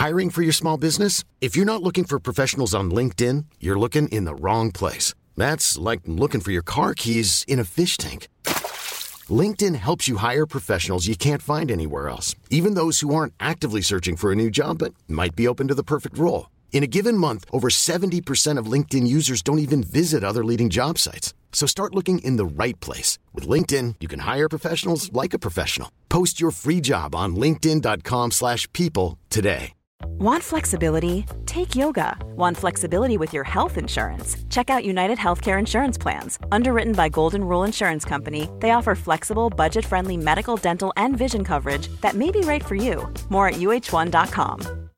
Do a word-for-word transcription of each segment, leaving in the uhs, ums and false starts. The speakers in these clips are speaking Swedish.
Hiring for your small business? If you're not looking for professionals on LinkedIn, you're looking in the wrong place. That's like looking for your car keys in a fish tank. LinkedIn helps you hire professionals you can't find anywhere else, even those who aren't actively searching for a new job but might be open to the perfect role. In a given month, over seventy percent of LinkedIn users don't even visit other leading job sites. So start looking in the right place. With LinkedIn, you can hire professionals like a professional. Post your free job on linkedin.com slash people today. Want flexibility? Take yoga. Want flexibility with your health insurance? Check out United Healthcare Insurance Plans. Underwritten by Golden Rule Insurance Company, they offer flexible, budget-friendly medical, dental, and vision coverage that may be right for you. More at U H one dot com.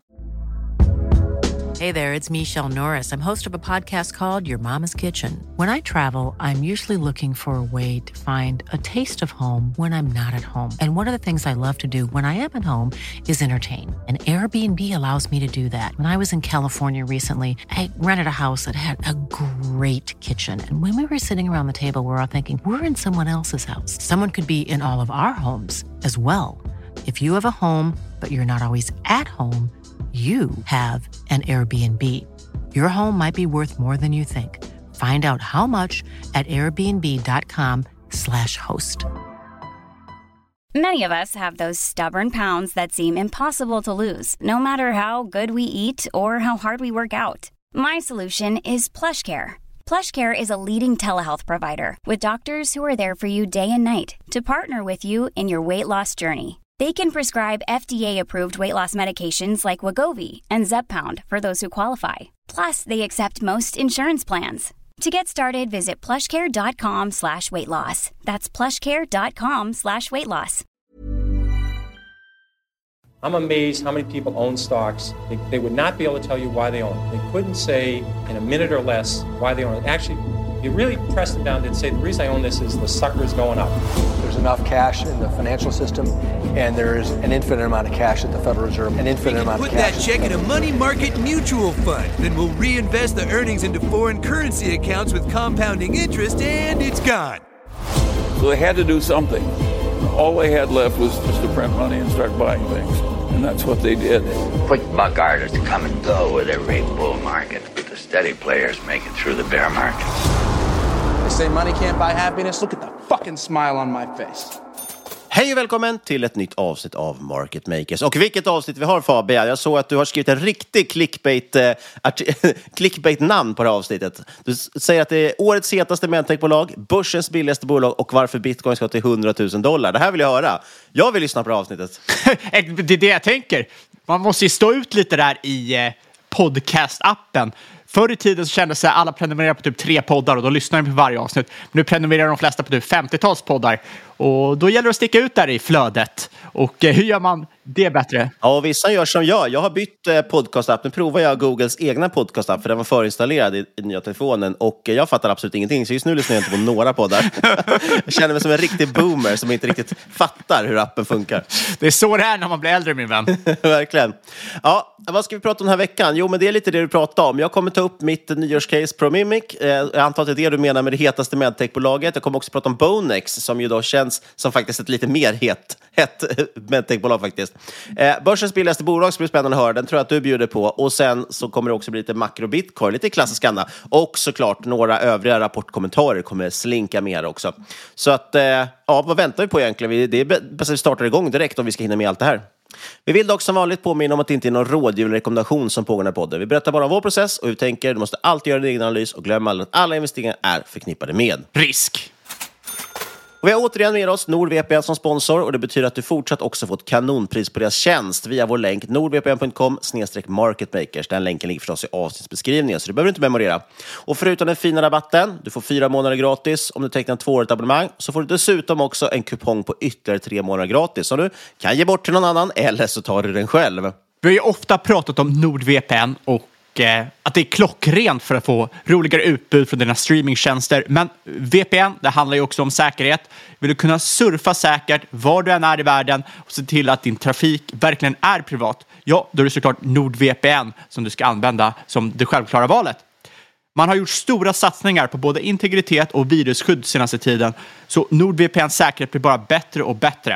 Hey there, it's Michelle Norris. I'm host of a podcast called Your Mama's Kitchen. When I travel, I'm usually looking for a way to find a taste of home when I'm not at home. And one of the things I love to do when I am at home is entertain. And Airbnb allows me to do that. When I was in California recently, I rented a house that had a great kitchen. And when we were sitting around the table, we were all thinking, we're in someone else's house. Someone could be in all of our homes as well. If you have a home, but you're not always at home, you have an Airbnb. Your home might be worth more than you think. Find out how much at airbnb.com slash host. Many of us have those stubborn pounds that seem impossible to lose, no matter how good we eat or how hard we work out. My solution is PlushCare. PlushCare is a leading telehealth provider with doctors who are there for you day and night to partner with you in your weight loss journey. They can prescribe F D A-approved weight loss medications like Wegovy and Zepbound for those who qualify. Plus, they accept most insurance plans. To get started, visit plushcare.com slash weight loss. That's plushcare.com slash weight loss. I'm amazed how many people own stocks. They, they would not be able to tell you why they own it. They couldn't say in a minute or less why they own it. Actually, you really press them down and say, the reason I own this is the sucker's going up. There's enough cash in the financial system, and there's an infinite amount of cash at the Federal Reserve, an infinite amount of cash. Put that check in a money market mutual fund. Then we'll reinvest the earnings into foreign currency accounts with compounding interest, and it's gone. So they had to do something. All they had left was just to print money and start buying things. And that's what they did. Quick buck artists come and go with every bull market, but the steady players make it through the bear market. They say money can't buy happiness. Look at the fucking smile on my face. Hej och välkommen till ett nytt avsnitt av Market Makers. Och vilket avsnitt vi har, Fabian? Jag såg att du har skrivit en riktig clickbait, eh, clickbait-namn på det här avsnittet. Du säger att det är årets hetaste medtechbolag, börsens billigaste bolag och varför bitcoin ska till hundratusen dollar. Det här vill jag höra. Jag vill lyssna på det här avsnittet. Det är det jag tänker. Man måste ju stå ut lite där i eh, podcast-appen. Förr i tiden så kändes det att alla prenumererar på typ tre poddar och då lyssnar de på varje avsnitt. Men nu prenumererar de flesta på typ femtio-tals poddar. Och då gäller det att sticka ut där i flödet. Och eh, hur gör man det bättre? Ja, och vissa gör som jag. Jag har bytt eh, podcast-app. Nu provar jag Googles egna podcast-app för den var förinstallerad i, i nya telefonen. Och eh, jag fattar absolut ingenting. Så just nu lyssnar jag inte på några poddar. Jag känner mig som en riktig boomer som inte riktigt fattar hur appen funkar. Det är så det är när man blir äldre, min vän. Verkligen. Ja, vad ska vi prata om den här veckan? Jo, men det är lite det du pratar om. Jag kommer ta upp mitt nyårscase ProMimic. Eh, jag antar att det är det du menar med det hetaste medtechbolaget. Jag kommer också prata om Bonex som ju då känns som faktiskt ett lite mer het, hett medtechbolag faktiskt. Eh, börsens billigaste bolag ska bli spännande att höra. Den tror jag att du bjuder på. Och sen så kommer det också bli lite makro bitcoin, lite klassiska andra. Och såklart några övriga rapportkommentarer kommer slinka med också. Så att, eh, ja, vad väntar vi på egentligen? Det är bäst att vi startar igång direkt om vi ska hinna med allt det här. Vi vill dock som vanligt påminna om att det inte är någon rådgivning eller rekommendation som pågår i podden. Vi berättar bara om vår process och hur vi tänker. Du måste alltid göra din egen analys och glöm aldrig att alla investeringar är förknippade med risk. Och vi har återigen med oss NordVPN som sponsor och det betyder att du fortsatt också fått kanonpris på deras tjänst via vår länk nordvpn punkt com slash marketmakers. Den länken ligger förstås i avsnittsbeskrivningen så du behöver inte memorera. Och förutom den fina rabatten, du får fyra månader gratis om du tecknar ett tvåårigt abonnemang, så får du dessutom också en kupong på ytterligare tre månader gratis som du kan ge bort till någon annan eller så tar du den själv. Vi har ju ofta pratat om NordVPN och att det är klockrent för att få roligare utbud från dina streamingtjänster. Men V P N, det handlar ju också om säkerhet. Vill du kunna surfa säkert var du än är i världen och se till att din trafik verkligen är privat, ja, då är det såklart NordVPN som du ska använda som det självklara valet. Man har gjort stora satsningar på både integritet och virusskydd senaste tiden, så NordVPNs säkerhet blir bara bättre och bättre.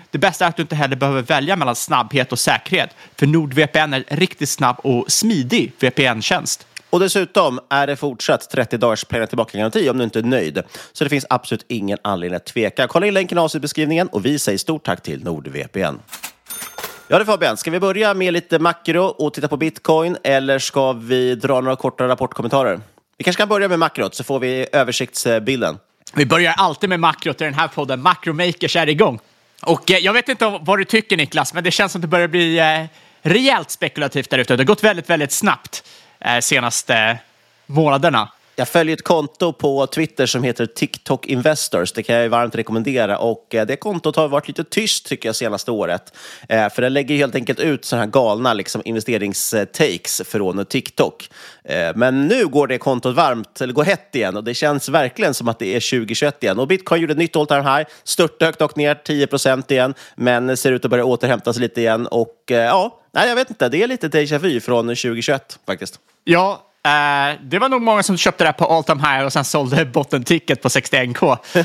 det bästa är att du inte heller behöver välja mellan snabbhet och säkerhet. För NordVPN är en riktigt snabb och smidig V P N-tjänst. Och dessutom är det fortsatt trettio dagars pengar tillbaka-garanti om du inte är nöjd. Så det finns absolut ingen anledning att tveka. Kolla in länken i avsnittbeskrivningen och vi säger stort tack till NordVPN. Ja, det Fabian. Ska vi börja med lite makro och titta på Bitcoin, eller ska vi dra några korta rapportkommentarer? Vi kanske kan börja med makrot så får vi översiktsbilden. Vi börjar alltid med makrot i den här podden. Macromakers är igång. Och eh, jag vet inte om, vad du tycker, Niklas, men det känns som att det börjar bli eh, rejält spekulativt där ute. Det har gått väldigt, väldigt snabbt eh, senaste månaderna. Jag följer ett konto på Twitter som heter TikTok Investors. Det kan jag varmt rekommendera. Och det kontot har varit lite tyst tycker jag senaste året. För det lägger helt enkelt ut sådana här galna liksom, investeringstakes från TikTok. Men nu går det kontot varmt, eller går hett igen. Och det känns verkligen som att det är tjugo tjugoett igen. Och Bitcoin gjorde ett nytt all-time high. Störtdök dock ner tio procent igen. Men ser ut att börja återhämta sig lite igen. Och ja, nej, jag vet inte. Det är lite déjà vu från tjugo tjugoett faktiskt. Ja. Uh, det var nog många som köpte det på all time high och sen sålde botten-ticket på sextioen K. uh,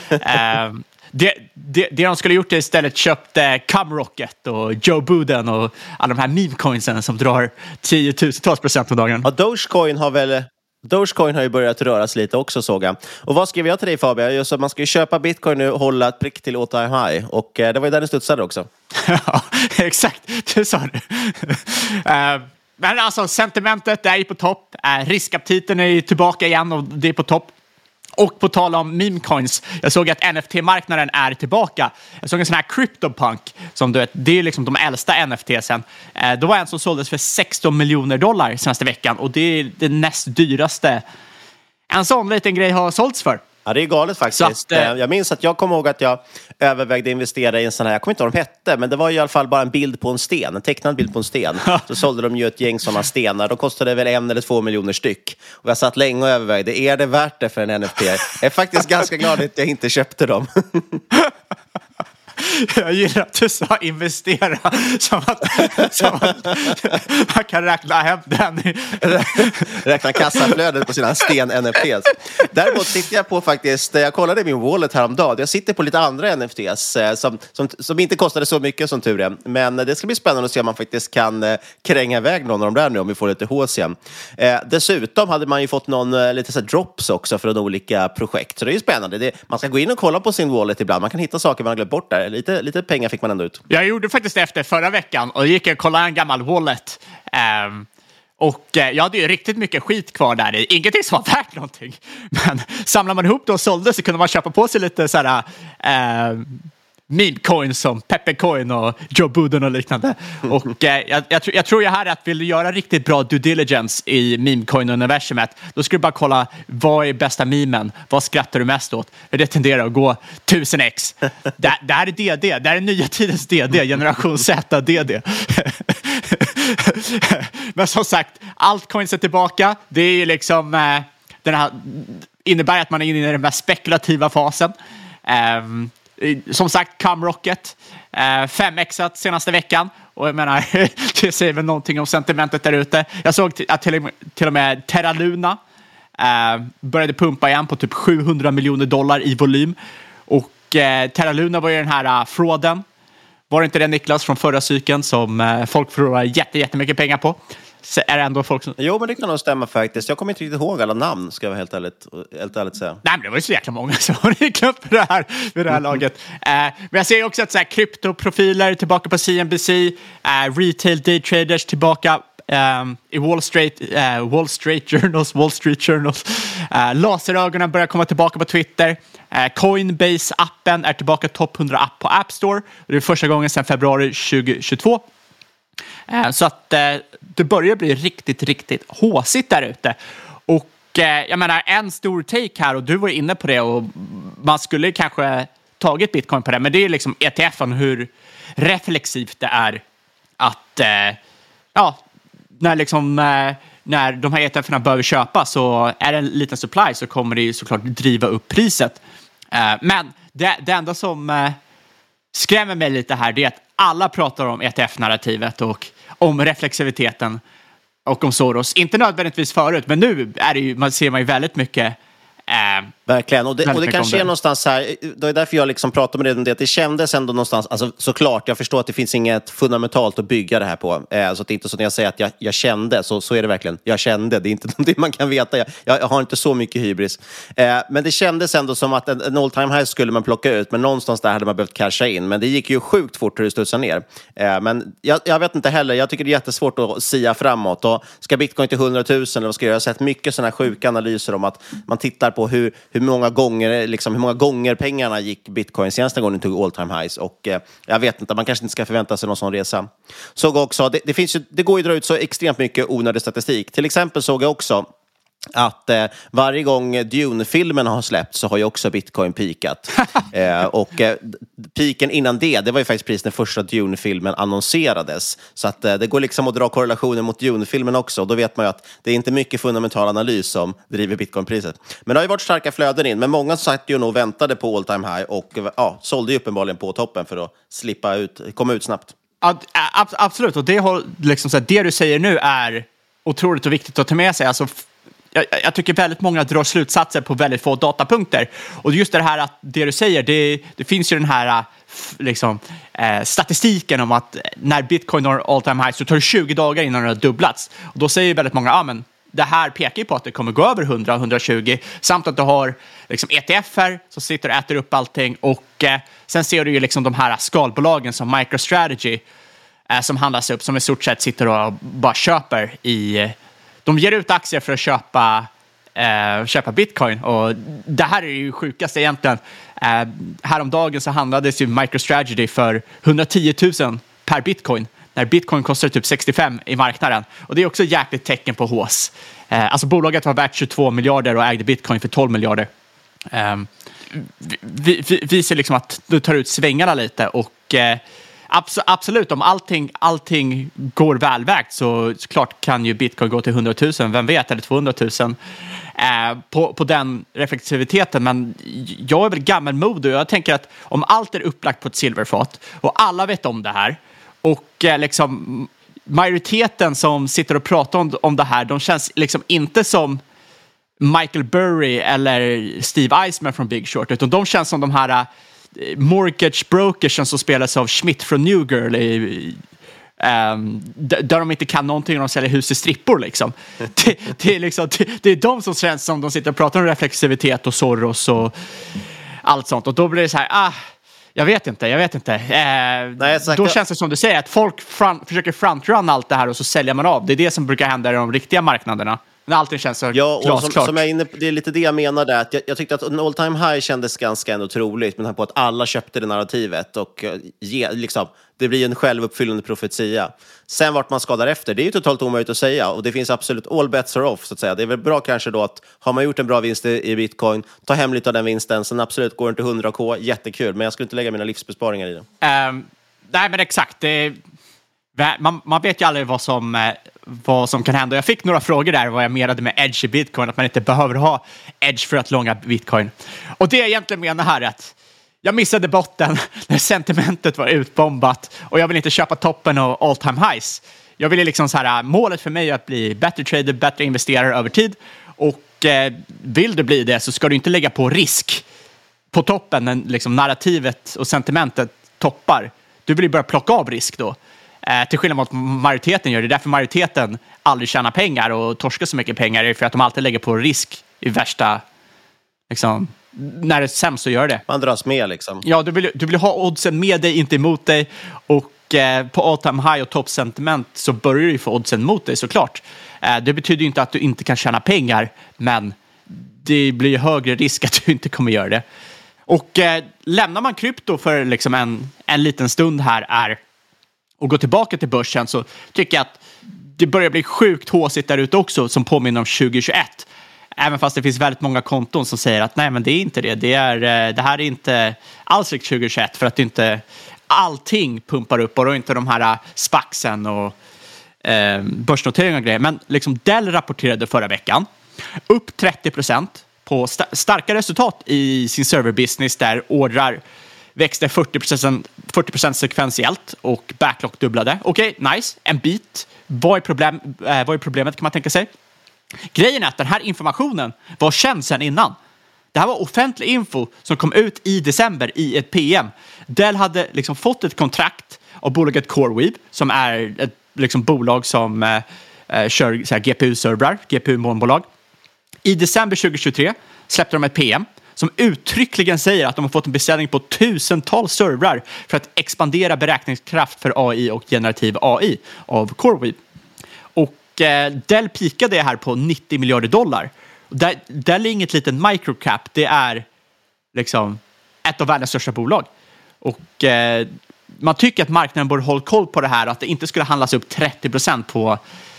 det, det, det de skulle gjort är istället köpte Cumrocket och Joe Budden och alla de här meme-coinsen som drar tiotusentals procent på dagen. Ja, Dogecoin har väl... Dogecoin har ju börjat röra sig lite också, såg jag. Och vad skrev jag till dig, Fabian? Just att man ska ju köpa Bitcoin nu och hålla ett prick till all time high. Och uh, det var ju där det studsade också. Ja, exakt. Det sa du. uh, Men alltså, sentimentet är ju på topp. Eh, riskaptiten är ju tillbaka igen och det är på topp. Och på tal om memecoins, jag såg att N F T-marknaden är tillbaka. Jag såg en sån här CryptoPunk, som du vet, det är liksom de äldsta N F T-sen. Eh, det var en som såldes för sexton miljoner dollar senaste veckan. Och det är det näst dyraste en sån liten grej har sålts för. Ja, det är galet faktiskt. Att, jag minns att jag kommer ihåg att jag övervägde investera i en sån här, jag kommer inte ihåg vad de hette, men det var i alla fall bara en bild på en sten, en tecknad bild på en sten. Så sålde de ju ett gäng sådana stenar. De kostade väl en eller två miljoner styck. Och jag satt länge och övervägde, är det värt det för en N F T? Jag är faktiskt ganska glad att jag inte köpte dem. Jag gillar att du sa investera som att, som att man kan räkna hem den. Räkna kassaflödet på sina sten-N F Ts. Däremot sitter jag på faktiskt, jag kollade i min wallet häromdagen. Jag sitter på lite andra N F Ts som, som, som inte kostade så mycket som tur är. Men det ska bli spännande att se om man faktiskt kan kränga iväg någon av de där nu om vi får lite hås igen. Eh, dessutom hade man ju fått någon lite så här drops också från olika projekt. Så det är ju spännande. Det, man ska gå in och kolla på sin wallet ibland. Man kan hitta saker man har glömt bort där. Lite, lite pengar fick man ändå ut. Jag gjorde faktiskt det efter förra veckan och gick och kollade en gammal wallet. Um, och uh, jag hade ju riktigt mycket skit kvar där i. Ingenting som var värt någonting. Men samlar man ihop det och sålde så kunde man köpa på sig lite sådär... Uh, meme-coins som Peppercoin och Joe Budden och liknande. Och eh, jag, jag, jag tror ju här att vill du göra riktigt bra due diligence i meme-coin-universumet, då ska du bara kolla vad är bästa memen, vad skrattar du mest åt? Det tenderar att gå tusen x. Det, det här är D D, det här är nya tidens D D, generation Z D D. Men som sagt, altcoins är tillbaka. Det är ju liksom eh, den här, innebär att man är inne i den mest spekulativa fasen. Um, Som sagt, Cumrocket eh, fem x-at senaste veckan. Och jag menar, det säger väl någonting om sentimentet där ute. Jag såg t- att till och med, till och med Terra Luna eh, började pumpa igen på typ sjuhundra miljoner dollar i volym. Och eh, Terra Luna var ju den här uh, frauden. Var det inte det, Niklas, från förra cykeln som eh, folk förlorade jätte, jättemycket pengar på? Så är det ändå folk som... Jo, men det kan nog stämma faktiskt. Jag kommer inte riktigt ihåg alla namn, ska jag vara helt ärligt, helt ärligt säga. Nej, men det var ju så jäkla många som har glömt det här vid det här laget. Uh, men jag ser också att så här, kryptoprofiler tillbaka på C N B C, uh, retail daytraders tillbaka um, i Wall Street, uh, Wall Street Journals, Wall Street Journals. Uh, laserögonen börjar komma tillbaka på Twitter. Uh, Coinbase-appen är tillbaka topp hundra app på App Store. Det är första gången sedan februari tjugohundratjugotvå. Så att eh, det börjar bli riktigt, riktigt håsigt där ute. Och eh, jag menar, en stor take här, och du var inne på det, och man skulle kanske tagit Bitcoin på det, men det är liksom E T F:en, hur reflexivt det är att eh, ja, när liksom eh, när de här E T F:erna behöver köpa, så är det en liten supply, så kommer det ju såklart driva upp priset. Eh, men det, det enda som eh, skrämmer mig lite här, det är att alla pratar om E T F-narrativet och om reflexiviteten och om Soros. Inte nödvändigtvis förut, men nu är det ju, man ser man ju väldigt mycket Eh, Verkligen, och det, och det kanske är någonstans här, det är därför jag liksom pratar med det om det, att det kändes ändå någonstans, alltså såklart, jag förstår att det finns inget fundamentalt att bygga det här på, eh, så att det är inte så när jag säger att jag, jag kände, så, så är det verkligen, jag kände, det är inte det man kan veta, jag, jag har inte så mycket hybris, eh, men det kändes ändå som att en, en all time high skulle man plocka ut, men någonstans där hade man behövt casha in, men det gick ju sjukt fort hur det studsade ner, eh, men jag, jag vet inte heller, jag tycker det är jättesvårt att sia framåt, och ska bitcoin till hundratusen eller vad ska jag göra? Jag har sett mycket sådana här sjuka analyser om att man tittar på hur, hur många gånger liksom, hur många gånger pengarna gick bitcoin senaste gången tog all time highs, och eh, jag vet inte, man kanske inte ska förvänta sig någon sån resa. Såg också, det, det, finns ju, det går ju att dra ut så extremt mycket onödig statistik. Till exempel såg jag också att eh, varje gång Dune-filmen har släppt så har ju också bitcoin peakat. eh, och eh, peaken innan det, det var ju faktiskt precis när första Dune-filmen annonserades. Så att eh, det går liksom att dra korrelationer mot Dune-filmen också. Då vet man ju att det är inte mycket fundamental analys som driver bitcoin-priset. Men det har ju varit starka flöden in. Men många satt ju nog och väntade på all time high och ja, sålde ju uppenbarligen på toppen för att slippa ut, komma ut snabbt. Ja, absolut, och det, har, liksom, så här, det du säger nu är otroligt och viktigt att ta med sig. Alltså, Jag, jag tycker väldigt många drar slutsatser på väldigt få datapunkter. Och just det här att det du säger, det, det finns ju den här liksom, eh, statistiken om att när bitcoin har all time high så tar det tjugo dagar innan det har dubblats. Och då säger väldigt många, ja ah, men det här pekar ju på att det kommer gå över hundra till hundratjugo, samt att du har liksom, E T F-er som sitter och äter upp allting. Och eh, sen ser du ju liksom de här skalbolagen som MicroStrategy eh, som handlas upp, som i stort sett sitter och bara köper i... De ger ut aktier för att köpa, eh, köpa bitcoin, och det här är ju sjukast egentligen. Eh, häromdagen så handlades ju MicroStrategy för hundratio tusen per bitcoin, när bitcoin kostar typ sextiofem i marknaden. Och det är också ett jäkligt tecken på hås. Eh, alltså bolaget var värt tjugotvå miljarder och ägde bitcoin för tolv miljarder. Eh, vi, vi, visar liksom att du tar ut svängarna lite, och eh, absolut, om allting, allting går välvägt så klart kan ju bitcoin gå till hundratusen, vem vet, eller tvåhundratusen eh, på, på den reflexiviteten. Men jag är väl gammalmodig och jag tänker att om allt är upplagt på ett silverfat och alla vet om det här, och eh, liksom majoriteten som sitter och pratar om, om det här, de känns liksom inte som Michael Burry eller Steve Eisman från Big Short, utan de känns som de här mortgage brokers som spelas av Schmidt från New Girl i, um, där de inte kan någonting, de säljer hus i strippor liksom. det, det, är liksom det, det är de som känns som de sitter och pratar om reflexivitet och Soros och allt sånt, och då blir det så här, ah, jag vet inte, jag vet inte. Eh, Nej, då känns det som du säger, att folk front, försöker frontrun allt det här och så säljer man av. Det är det som brukar hända i de riktiga marknaderna. När allting känns så ja, och glasklart. Som, som jag är inne på, det är lite det jag menade. Att jag, jag tyckte att en all time high kändes ganska ändå troligt, men på att alla köpte det narrativet. Och ge, liksom, det blir en självuppfyllande profetia. Sen vart man skadar efter, det är ju totalt omöjligt att säga. Och det finns absolut, all bets are off så att säga. Det är väl bra kanske då att har man gjort en bra vinst i, i bitcoin, ta hem lite av den vinsten. Sen absolut går det inte hundra k, jättekul. Men jag skulle inte lägga mina livsbesparingar i det. Um, nej men exakt, det Man, man vet ju aldrig vad som, vad som kan hända. Jag fick några frågor där vad jag menade med edge i bitcoin, att man inte behöver ha edge för att långa bitcoin. Och det jag egentligen menar här är att jag missade botten när sentimentet var utbombat, och jag vill inte köpa toppen och all time highs. Jag vill liksom så här, målet för mig är att bli bättre trader, bättre investerare över tid, och eh, vill du bli det så ska du inte lägga på risk på toppen när liksom narrativet och sentimentet toppar. Du vill ju börja plocka av risk då. Eh, till skillnad mot majoriteten gör det. Därför majoriteten aldrig tjänar pengar och torskar så mycket pengar, är för att de alltid lägger på risk i värsta, liksom, när det är sämst så gör det. Man dras med liksom. Ja, du vill, du vill ha oddsen med dig, inte emot dig. Och eh, på all time high och top sentiment så börjar du ju få oddsen mot dig såklart. Eh, det betyder ju inte att du inte kan tjäna pengar, men det blir högre risk att du inte kommer göra det. Och eh, lämnar man krypto för liksom en, en liten stund här är och gå tillbaka till börsen, så tycker jag att det börjar bli sjukt håsigt där ute också, som påminner om tjugohundratjugoett. Även fast det finns väldigt många konton som säger att nej, men det är inte det. Det, är, det här är inte alls likt tjugohundratjugoett, för att inte allting pumpar upp, och då inte de här spaxen och eh, börsnoteringar och grejer. Men liksom Dell rapporterade förra veckan upp trettio procent på st- starka resultat i sin serverbusiness, där ordrar växte fyrtio procent, fyrtio procent sekventiellt och backlog dubblade. Okej, okay, nice. En bit. Vad är, problem, eh, vad är problemet kan man tänka sig? Grejen är att den här informationen var känd sedan innan. Det här var offentlig info som kom ut i december i ett P M. Dell hade liksom fått ett kontrakt av bolaget CoreWeave, som är ett liksom bolag som eh, kör så här, G P U-servrar, G P U-molnbolag. I december tjugohundratjugotre släppte de ett P M som uttryckligen säger att de har fått en beställning på tusentals servrar för att expandera beräkningskraft för A I och generativ A I av CoreWeave. Och eh, Dell pikade det här på nittio miljarder dollar. Där, Dell är inget litet microcap, det är liksom ett av världens största bolag. Och eh, man tycker att marknaden borde hålla koll på det här, att det inte skulle handlas upp trettio procent på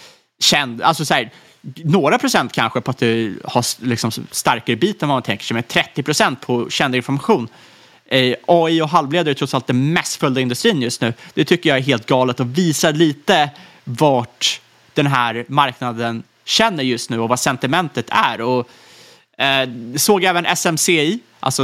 känd, alltså så här, några procent kanske på att du har liksom starkare bit än vad man tänker sig, men trettio procent på känd information. Eh, A I och halvledare är trots allt den mest följda industrin just nu. Det tycker jag är helt galet och visar lite vart den här marknaden känner just nu och vad sentimentet är. Och eh, såg även S M C I, alltså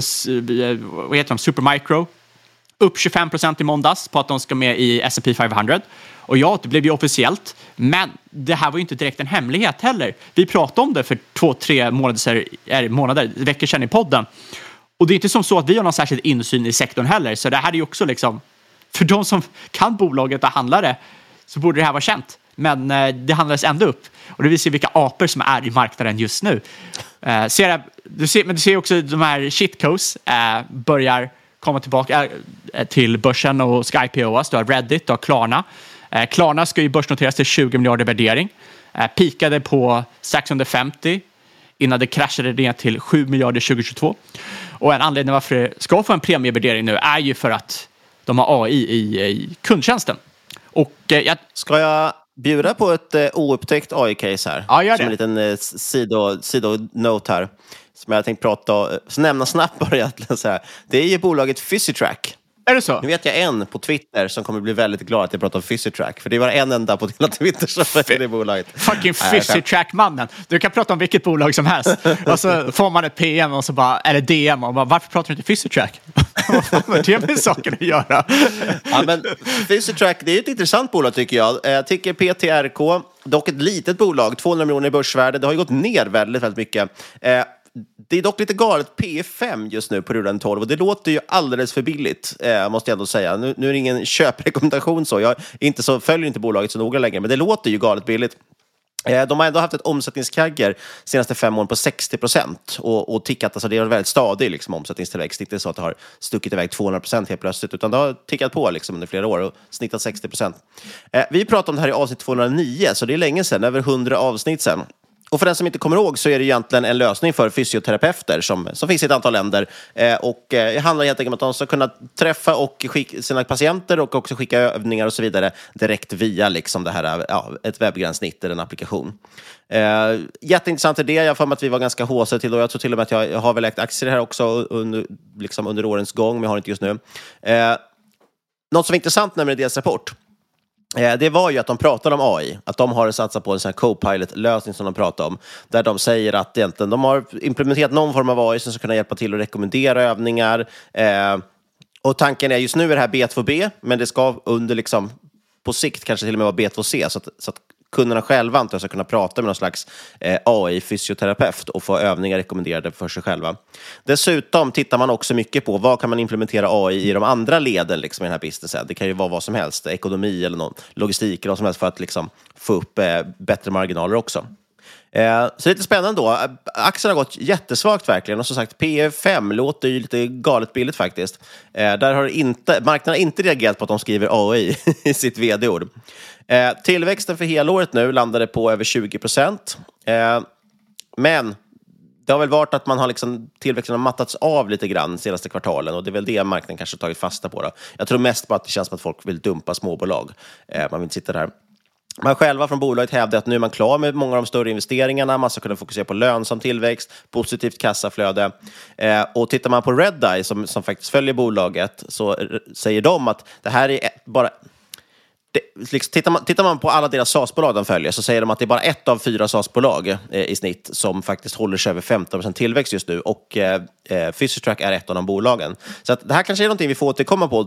vad heter de, Supermicro, upp tjugofem procent i måndags på att de ska med i S and P femhundra. Och ja, det blev ju officiellt. Men det här var ju inte direkt en hemlighet heller. Vi pratade om det för två, tre månader, är, månader veckor sedan i podden. Och det är inte som så att vi har någon särskild insyn i sektorn heller. Så det här är ju också liksom, för de som kan bolaget och handlar det, så borde det här vara känt. Men eh, det handlades ändå upp. Och det visar vilka apor som är i marknaden just nu. Eh, ser, du ser, men du ser också de här shitcoins eh, börjar komma tillbaka eh, till börsen och ska I P O:as. Du har Reddit, du har Klarna. Eh, Klarna ska ju börsnoteras till tjugo miljarder värdering. Eh, pikade på sexhundrafemtio innan det kraschade ner till sju miljarder tjugohundratjugotvå. Och en anledning varför det ska få en premievärdering nu är ju för att de har A I i, i kundtjänsten. Och eh, jag... Ska jag bjuda på ett eh, oupptäckt A I-case här? Ja, gör det. Som en liten eh, sido, sido-note här. Som jag tänkte prata så nämna snabbt bara egentligen så här. Det är ju bolaget Physitrack. Är det så? Nu vet jag en på Twitter som kommer bli väldigt glad att jag pratar om Physitrack. För det var en enda på hela Twitter som var det bolaget. Fucking Physitrack-mannen. Du kan prata om vilket bolag som helst. Och så får man ett P M och så bara, eller D M och bara, varför pratar du inte Physitrack? Vad fan har det med saker att göra? Ja, men Physitrack, det är ett intressant bolag tycker jag. Jag tycker P T R K, dock ett litet bolag, tvåhundra miljoner i börsvärde. Det har ju gått ner väldigt, väldigt mycket. Det är dock lite galet P fem just nu på rudan tolv och det låter ju alldeles för billigt, eh, måste jag ändå säga. Nu, nu är det ingen köprekommendation så. Jag är inte så, följer inte bolaget så noga längre, men det låter ju galet billigt. Eh, de har ändå haft ett omsättningskagger senaste fem åren på sextio procent och, och tickat, alltså det är en väldigt stadig liksom, omsättningstillväxt. Inte så att det har stuckit iväg tvåhundra procent helt plötsligt, utan det har tickat på liksom, under flera år och snittat sextio procent. Eh, vi pratade om det här i avsnitt tvåhundranio, så det är länge sedan, över hundra avsnitt sedan. Och för den som inte kommer ihåg så är det egentligen en lösning för fysioterapeuter som, som finns i ett antal länder. Eh, och eh, det handlar helt enkelt om att de ska kunna träffa och skicka sina patienter och också skicka övningar och så vidare direkt via liksom det här, ja, ett webbgränssnitt eller en applikation. Eh, jätteintressant idé. Jag har för mig att vi var ganska håsade till och jag tror till och med att jag, jag har väl ägt aktier här också under, liksom under årens gång, men jag har inte just nu. Eh, något som är intressant med deras rapport, det var ju att de pratade om A I, att de har satsat på en sån här Copilot-lösning som de pratar om, där de säger att egentligen de har implementerat någon form av A I som ska kunna hjälpa till att rekommendera övningar. Eh, och tanken är just nu är det här B två B, men det ska under liksom på sikt kanske till och med vara B två C, så att, så att kunderna själva antar jag ska kunna prata med någon slags eh, A I-fysioterapeut och få övningar rekommenderade för sig själva. Dessutom tittar man också mycket på vad kan man implementera A I i de andra leden liksom, i den här businessen. Det kan ju vara vad som helst, ekonomi eller någon logistik eller vad som helst för att liksom, få upp eh, bättre marginaler också. Eh, så det är lite spännande då. Aktien har gått jättesvagt verkligen och som sagt P E fem låter ju lite galet billigt faktiskt. Eh, där har inte, marknaden har inte reagerat på att de skriver A I i sitt vd-ord. Eh, tillväxten för helåret nu landade på över tjugo procent. Eh, men det har väl varit att man har liksom, tillväxten har mattats av lite grann senaste kvartalen och det är väl det marknaden kanske tagit fasta på då. Jag tror mest på att det känns som att folk vill dumpa småbolag. Eh, man vill inte sitta där. Man själva från bolaget hävdar att nu är man klar med många av de större investeringarna. Man ska kunna fokusera på lönsam tillväxt, positivt kassaflöde. Eh, och tittar man på Redeye som, som faktiskt följer bolaget så säger de att det här är ett, bara... Det, liksom, tittar, man, tittar man på alla deras SaaS-bolag de följer så säger de att det är bara ett av fyra SaaS-bolag eh, i snitt som faktiskt håller sig över femton procent tillväxt just nu och eh, Physitrack är ett av de bolagen. Så att det här kanske är någonting vi får återkomma på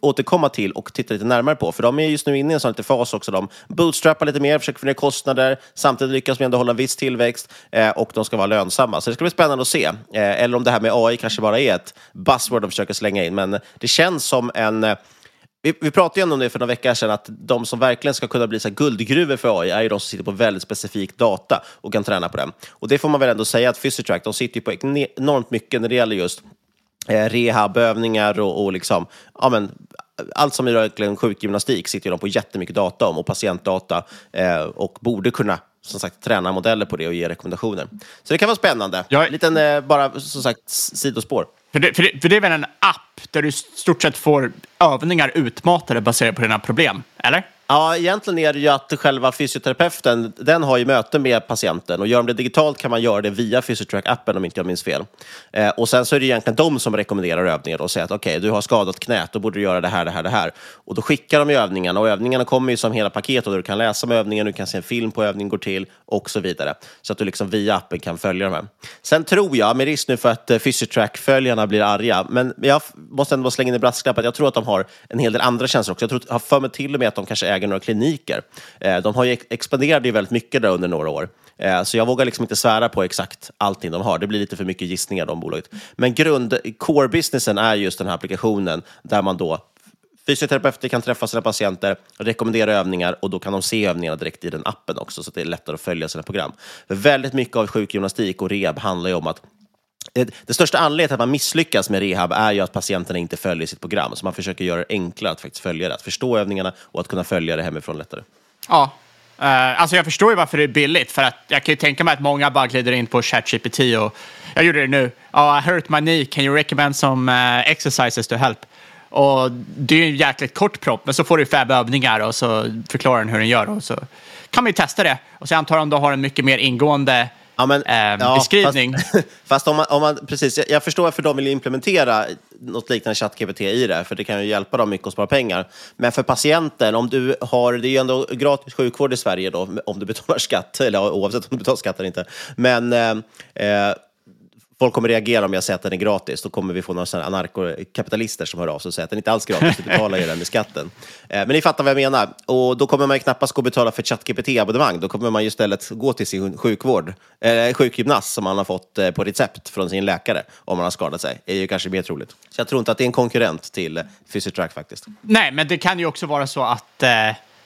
återkomma till och titta lite närmare på. För de är just nu inne i en sån lite fas också. De bootstrappar lite mer, försöker få ner kostnader, samtidigt lyckas de ändå hålla en viss tillväxt eh, och de ska vara lönsamma. Så det ska bli spännande att se. Eh, eller om det här med A I kanske bara är ett buzzword de försöker slänga in. Men det känns som en... Eh, vi, vi pratade ju om det för några veckor sedan, att de som verkligen ska kunna bli så här guldgruvor för A I är ju de som sitter på väldigt specifik data och kan träna på den. Och det får man väl ändå säga att Physitrack, de sitter ju på enormt mycket när det gäller just eh, rehabövningar och, och liksom, ja men, allt som är verkligen sjukgymnastik sitter de på jättemycket data om och patientdata eh, och borde kunna som sagt träna modeller på det och ge rekommendationer. Så det kan vara spännande. Ja. Liten eh, bara som sagt sidospår. För det, för, det, för det är väl en app där du stort sett får övningar utmatade baserat på dina problem, eller? Ja, egentligen är det ju att själva fysioterapeuten, den har ju möte med patienten, och gör de det digitalt kan man göra det via Physitrack-appen om inte jag minns fel. Eh, och sen så är det egentligen de som rekommenderar övningar och säger att okej, okay, du har skadat knät, då borde du göra det här, det här, det här. Och då skickar de ju övningarna, och övningarna kommer ju som hela paket, och du kan läsa med övningen, du kan se en film på övningen går till och så vidare. Så att du liksom via appen kan följa de här. Sen tror jag, med risk nu för att Physitrack-följarna blir arga, men jag måste ändå slänga in i brasklapp att jag tror att de har en hel del andra tjänster också. Jag tror, har för mig till och med att de kanske äger några kliniker. De har ju expanderat ju väldigt mycket där under några år. Så jag vågar liksom inte svära på exakt allting de har. Det blir lite för mycket gissningar de bolaget. Men grund, core-businessen är just den här applikationen där man då fysioterapeuter kan träffa sina patienter, rekommendera övningar, och då kan de se övningarna direkt i den appen också, så att det är lättare att följa sina program. För väldigt mycket av sjukgymnastik och rehab handlar ju om att Det, det största anledningen till att man misslyckas med rehab är ju att patienterna inte följer sitt program. Så man försöker göra det enklare att faktiskt följa det, att förstå övningarna och att kunna följa det hemifrån lättare. Ja, uh, alltså jag förstår ju varför det är billigt. För att jag kan ju tänka mig att många bara glider in på ChatGPT och jag gjorde det nu. Oh, I hurt my knee, can you recommend some uh, exercises to help? Och det är ju en jäkligt kort prompt, men så får du fem övningar och så förklarar den hur den gör. Och så kan man ju testa det. Och så antar jag om du har en mycket mer ingående Ja, men, eh, ja, beskrivning. Fast, fast om man, om man precis, jag, jag förstår varför de vill implementera något liknande ChatGPT i det, för det kan ju hjälpa dem mycket att spara pengar. Men för patienten, om du har, det är ju ändå gratis sjukvård i Sverige då, om du betalar skatt, eller oavsett om du betalar skatt eller inte. Men eh, eh, folk kommer reagera om jag säger att den är gratis. Då kommer vi få några sådana anarkokapitalister som hör av sig och säger att den inte alls är gratis, du betalar ju den med skatten. Eh, men ni fattar vad jag menar. Och då kommer man ju knappast gå och betala för ChatGPT-abonnemang. Då kommer man ju istället gå till sin sjukvård, eh, sjukgymnast som man har fått eh, på recept från sin läkare om man har skadat sig. Det är ju kanske mer troligt. Så jag tror inte att det är en konkurrent till eh, Physitrack faktiskt. Nej, men det kan ju också vara så att eh,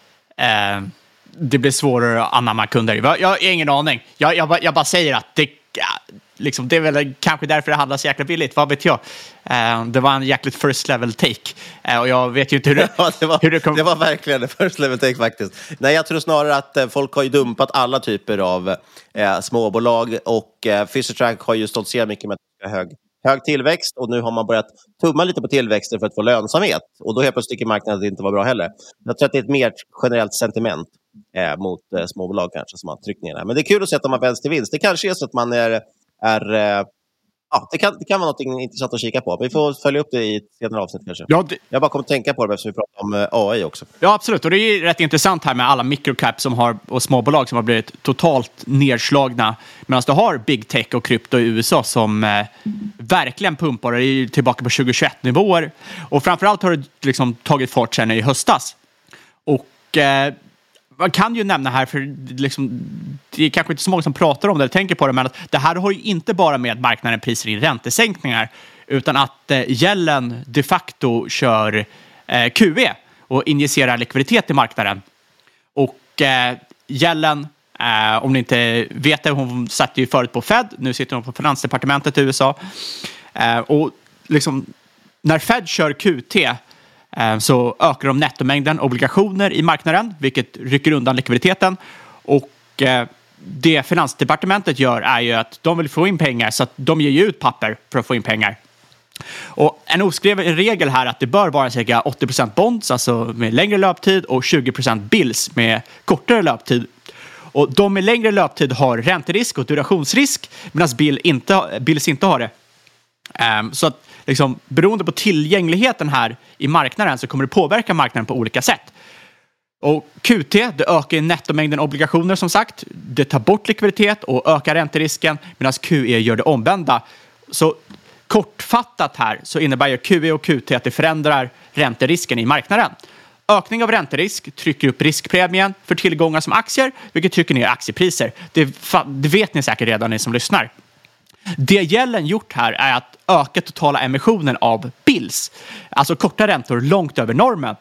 eh, det blir svårare att anamma kunder. Jag, jag har ingen aning. Jag, jag, jag bara säger att det... Liksom, det är väl kanske därför det handlar så jäkla billigt. Vad vet jag? Uh, det var en jäkligt first level take. Uh, och jag vet ju inte hur det, ja, det, var, hur det kom... det var verkligen en first level take faktiskt. Nej, jag tror snarare att uh, folk har ju dumpat alla typer av uh, småbolag. Och uh, Physitrack har ju stått mycket med hög, hög tillväxt. Och nu har man börjat tumma lite på tillväxten för att få lönsamhet. Och då helt plötsligt tycker marknaden att det inte var bra heller. Jag tror att det är ett mer generellt sentiment uh, mot uh, småbolag kanske som har tryckt ner det här. Men det är kul att se att de har vänster till vinst. Det kanske är så att man är... är ja, det kan, det kan vara något intressant att kika på. Vi får följa upp det i ett senare avsnitt kanske. Ja, det... Jag bara kommer att tänka på det eftersom vi pratar om A I också. Ja, absolut. Och det är ju rätt intressant här med alla microcaps som har, och småbolag som har blivit totalt nedslagna. Medan du har big tech och krypto i U S A som eh, verkligen pumpar. Det är ju tillbaka på tjugohundratjugoett-nivåer. Och framförallt har det liksom tagit fart sedan i höstas. Och... Eh, man kan ju nämna här, för liksom, det är kanske inte så många som pratar om det eller tänker på det, men att det här har ju inte bara med marknaden priser i räntesänkningar, utan att eh, Yellen de facto kör eh, Q E och injicerar likviditet i marknaden. Och eh, Yellen, eh, om ni inte vet det, hon satt ju förut på Fed, nu sitter hon på Finansdepartementet i U S A. Eh, och liksom, när Fed kör Q T så ökar de nettomängden obligationer i marknaden, vilket rycker undan likviditeten. Och det Finansdepartementet gör är ju att de vill få in pengar, så att de ger ju ut papper för att få in pengar. Och en oskriven regel här är att det bör vara cirka åttio procent bonds, alltså med längre löptid, och tjugo procent bills med kortare löptid. Och de med längre löptid har ränterisk och durationsrisk, medan bill inte, bills inte har det. Um, så att liksom, beroende på tillgängligheten här i marknaden så kommer det påverka marknaden på olika sätt. Och Q T, det ökar nettomängden obligationer som sagt. Det tar bort likviditet och ökar ränterisken, medan Q E gör det omvända. Så kortfattat här så innebär ju Q E och Q T att det förändrar ränterisken i marknaden. Ökning av ränterisk trycker upp riskpremien för tillgångar som aktier, vilket trycker ner aktiepriser. Det, det vet ni säkert redan, ni som lyssnar. Det Yellen gjort här är att öka totala emissionen av bills, alltså korta räntor långt över normen.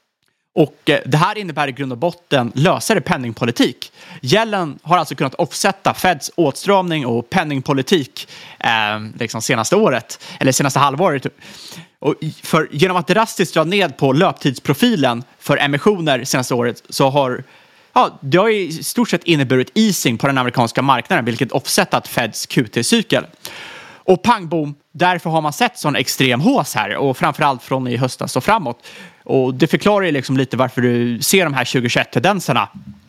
Och det här innebär i grund och botten lösare penningpolitik. Yellen har alltså kunnat offsätta Feds åtstramning och penningpolitik eh, liksom senaste året, eller senaste halvåret. Och för, genom att drastiskt dra ned på löptidsprofilen för emissioner senaste året så har ja, det har i stort sett inneburit easing på den amerikanska marknaden, vilket offsettat Feds Q T-cykel. Och pang boom, därför har man sett sån extrem hås här, och framförallt från i höstas och framåt. Och det förklarar ju liksom lite varför du ser de här tjugo tjugoett-tendenserna.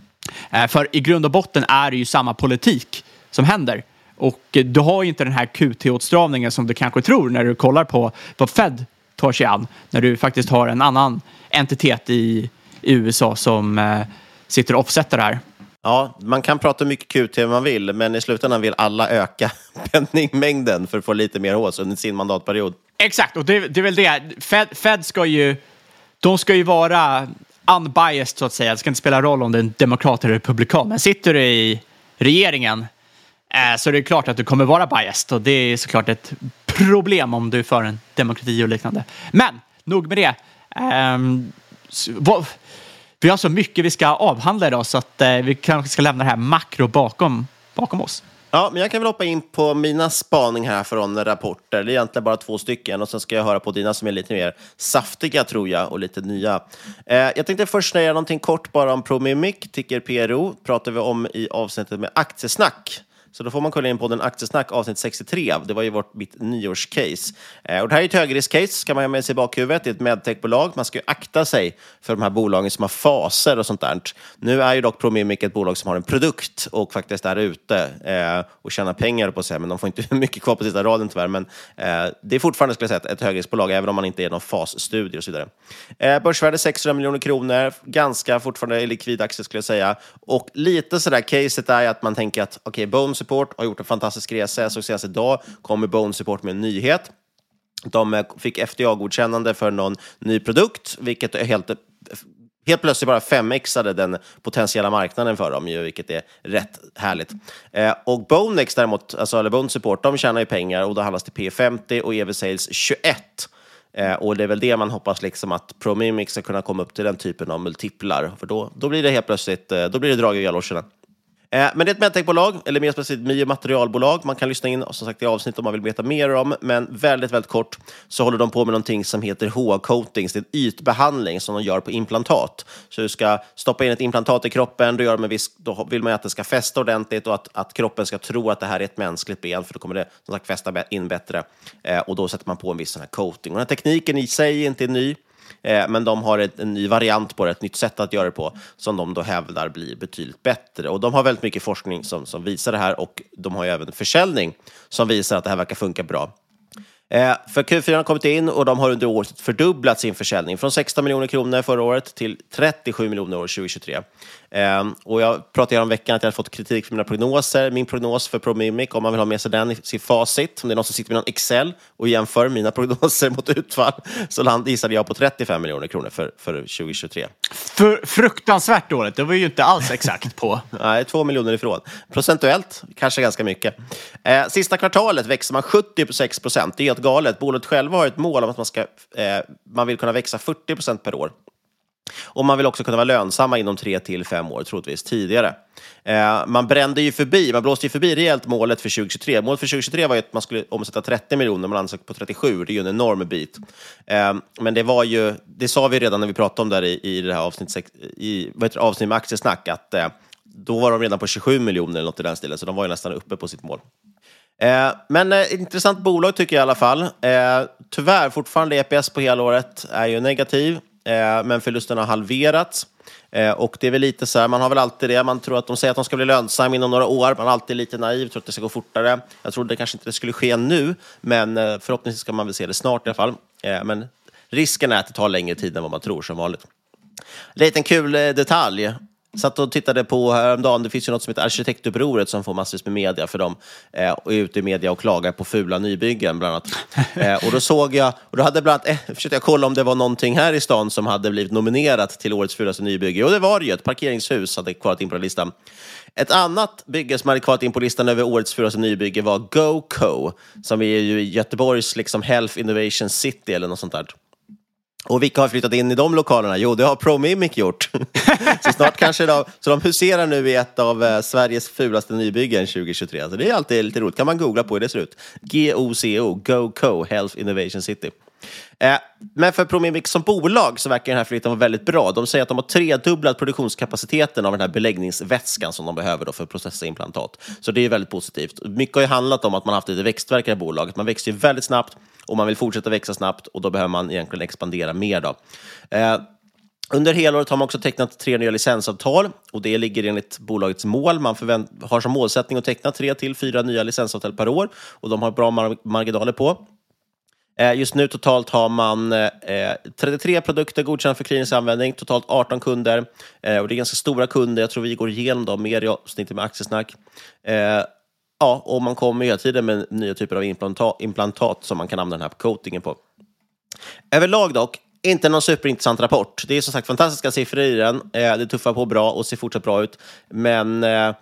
Eh, för i grund och botten är det ju samma politik som händer. Och du har ju inte den här Q T-åtstramningen som du kanske tror när du kollar på vad Fed tar sig an. När du faktiskt har en annan entitet i, i U S A som eh, sitter och offsätter det här. Ja, man kan prata mycket Q T man vill, men i slutändan vill alla öka penningmängden för att få lite mer hås under sin mandatperiod. Exakt, och det, det är väl det. Fed, Fed ska ju, de ska ju vara unbiased så att säga. Det ska inte spela roll om det är en demokrat eller republikan. Men sitter du i regeringen eh, så är det klart att du kommer vara biased. Och det är såklart ett problem om du är för en demokrati och liknande. Men, nog med det. Um, så, vad, vi har så mycket vi ska avhandla idag så att eh, vi kanske ska lämna det här makro bakom, bakom oss. Ja, men jag kan väl hoppa in på mina spaning här från rapporter. Det är egentligen bara två stycken och sen ska jag höra på dina som är lite mer saftiga tror jag och lite nya. Eh, jag tänkte först säga någonting kort bara om ProMimic, ticker P R O, pratar vi om i avsnittet med aktiesnack. Så då får man kolla in på den aktiesnack avsnitt sextiotre. Det var ju vårt mitt nyårscase. Eh, och det här är ett högriskcase, ska man ha med sig i bakhuvudet. Det är ett medtechbolag. Man ska ju akta sig för de här bolagen som har faser och sånt där. Nu är ju dock ProMimic ett bolag som har en produkt och faktiskt är ute eh, och tjänar pengar på sig. Men de får inte mycket kvar på sista raden tyvärr. Men eh, det är fortfarande, skulle jag säga, ett högriskbolag, även om man inte är någon fasstudie och så vidare. Eh, börsvärde sexhundra miljoner kronor. Ganska fortfarande likvid aktie skulle jag säga. Och lite sådär caset är att man tänker att okej, okay, Bone Support har gjort en fantastisk resa. Så senast idag kommer Bone Support med en nyhet. De fick F D A-godkännande för någon ny produkt, vilket är helt, helt plötsligt bara fem-xade den potentiella marknaden för dem, vilket är rätt härligt. Eh, och Bonex däremot, alltså eller Bone Support, de tjänar ju pengar och då handlas det P femtio och E V-sales tjugoett. Eh, och det är väl det man hoppas liksom att ProMimic ska kunna komma upp till den typen av multiplar. För då, då blir det helt plötsligt, eh, då blir det drag i galoscherna. Men det är ett medtechbolag, eller mer specifikt biomaterialbolag. Man kan lyssna in som sagt i avsnitt om man vill veta mer om. Men väldigt, väldigt kort så håller de på med någonting som heter H A-coatings. Det är en ytbehandling som de gör på implantat. Så du ska stoppa in ett implantat i kroppen. Då, gör de en viss, då vill man att det ska fästa ordentligt och att, att kroppen ska tro att det här är ett mänskligt ben. För då kommer det som sagt fästa in bättre. Eh, och då sätter man på en viss sån här coating. Och den här tekniken i sig är inte ny. Men de har ett, en ny variant på det, ett nytt sätt att göra det på, som de då hävdar blir betydligt bättre. Och de har väldigt mycket forskning som, som visar det här, och de har ju även försäljning som visar att det här verkar funka bra. Eh, för Q fyra har kommit in och de har under året fördubblat sin försäljning från sexton miljoner kronor förra året till trettiosju miljoner år tjugohundratjugotre. Eh, och jag pratade om veckan att jag hade fått kritik för mina prognoser. Min prognos för ProMimic, om man vill ha med sig den i sin facit, om det är någon som sitter med någon Excel och jämför mina prognoser mot utfall, så gissade jag på trettiofem miljoner kronor för, för tjugohundratjugotre. För, fruktansvärt dåligt, det var ju inte alls exakt på. Nej, två miljoner ifrån. Procentuellt, kanske ganska mycket. Eh, sista kvartalet växer man sjuttiosex procent. Det är helt galet. Bolaget själva har ett mål om att man, ska, eh, man vill kunna växa fyrtio procent per år. Och man vill också kunna vara lönsamma inom tre till fem år, troligtvis tidigare. Eh, man brände ju förbi, man blåste ju förbi rejält målet för tjugohundratjugotre. Målet för tjugohundratjugotre var ju att man skulle omsätta trettio miljoner, man ansökte på trettiosju. Det är ju en enorm bit. Eh, men det var ju, det sa vi redan när vi pratade om det här i, i det här avsnitt, i, vad heter det, avsnitt med aktiesnack, att eh, då var de redan på tjugosju miljoner eller något i den stilen, så de var ju nästan uppe på sitt mål. Eh, men eh, intressant bolag tycker jag i alla fall. Eh, tyvärr fortfarande E P S på hela året är ju negativ. Eh, men förlusten har halverats. Eh, och det är väl lite så här, man har väl alltid det. Man tror att de säger att de ska bli lönsamma inom några år. Man är alltid lite naiv, tror att det ska gå fortare. Jag tror det kanske inte det skulle ske nu. Men eh, förhoppningsvis ska man väl se det snart i alla fall. Eh, men risken är att det tar längre tid än vad man tror som vanligt. Liten kul eh, detalj. Satt och tittade på häromdagen, det finns ju något som heter Arkitektupproret som får massvis med media för dem eh, och är ute i media och klagar på fula nybyggen bland annat. Eh, och då såg jag, och då hade bland annat, eh, försökte jag kolla om det var någonting här i stan som hade blivit nominerat till årets fulaste nybygge. Och det var det ju, ett parkeringshus hade kvalat in på listan. Ett annat bygge som hade kvalat in på listan över årets fulaste nybygge var GoCo, som är ju Göteborgs liksom Health Innovation City eller något sånt där. Och vilka har flyttat in i de lokalerna? Jo, det har ProMimic gjort. Så snart kanske de, så de huserar nu i ett av eh, Sveriges fulaste nybyggen tjugohundratjugotre. Så det är alltid lite roligt. Kan man googla på hur det ser ut. G O C O, GoCo, Health Innovation City. Eh, men för ProMimic som bolag så verkar den här flytten vara väldigt bra. De säger att de har tredubblat produktionskapaciteten av den här beläggningsvätskan som de behöver då för att processa implantat. Så det är väldigt positivt. Mycket har ju handlat om att man har haft lite växtverk i bolaget. Man växer ju väldigt snabbt och man vill fortsätta växa snabbt och då behöver man egentligen expandera mer då. Eh, Under helåret har man också tecknat tre nya licensavtal och det ligger enligt bolagets mål. Man förvänt- har som målsättning att teckna tre till fyra nya licensavtal per år och de har bra mar- marginaler på. Just nu totalt har man eh, trettiotre produkter godkända för klinisk användning, totalt arton kunder. Eh, och det är ganska stora kunder, jag tror vi går igenom dem mer i avsnittet med aktiesnack. Eh, ja, och man kommer hela tiden med nya typer av implanta- implantat som man kan använda den här coatingen på. Överlag dock, inte någon superintressant rapport. Det är som sagt fantastiska siffror i den. Eh, det tuffar på bra och ser fortsatt bra ut. Men... Eh,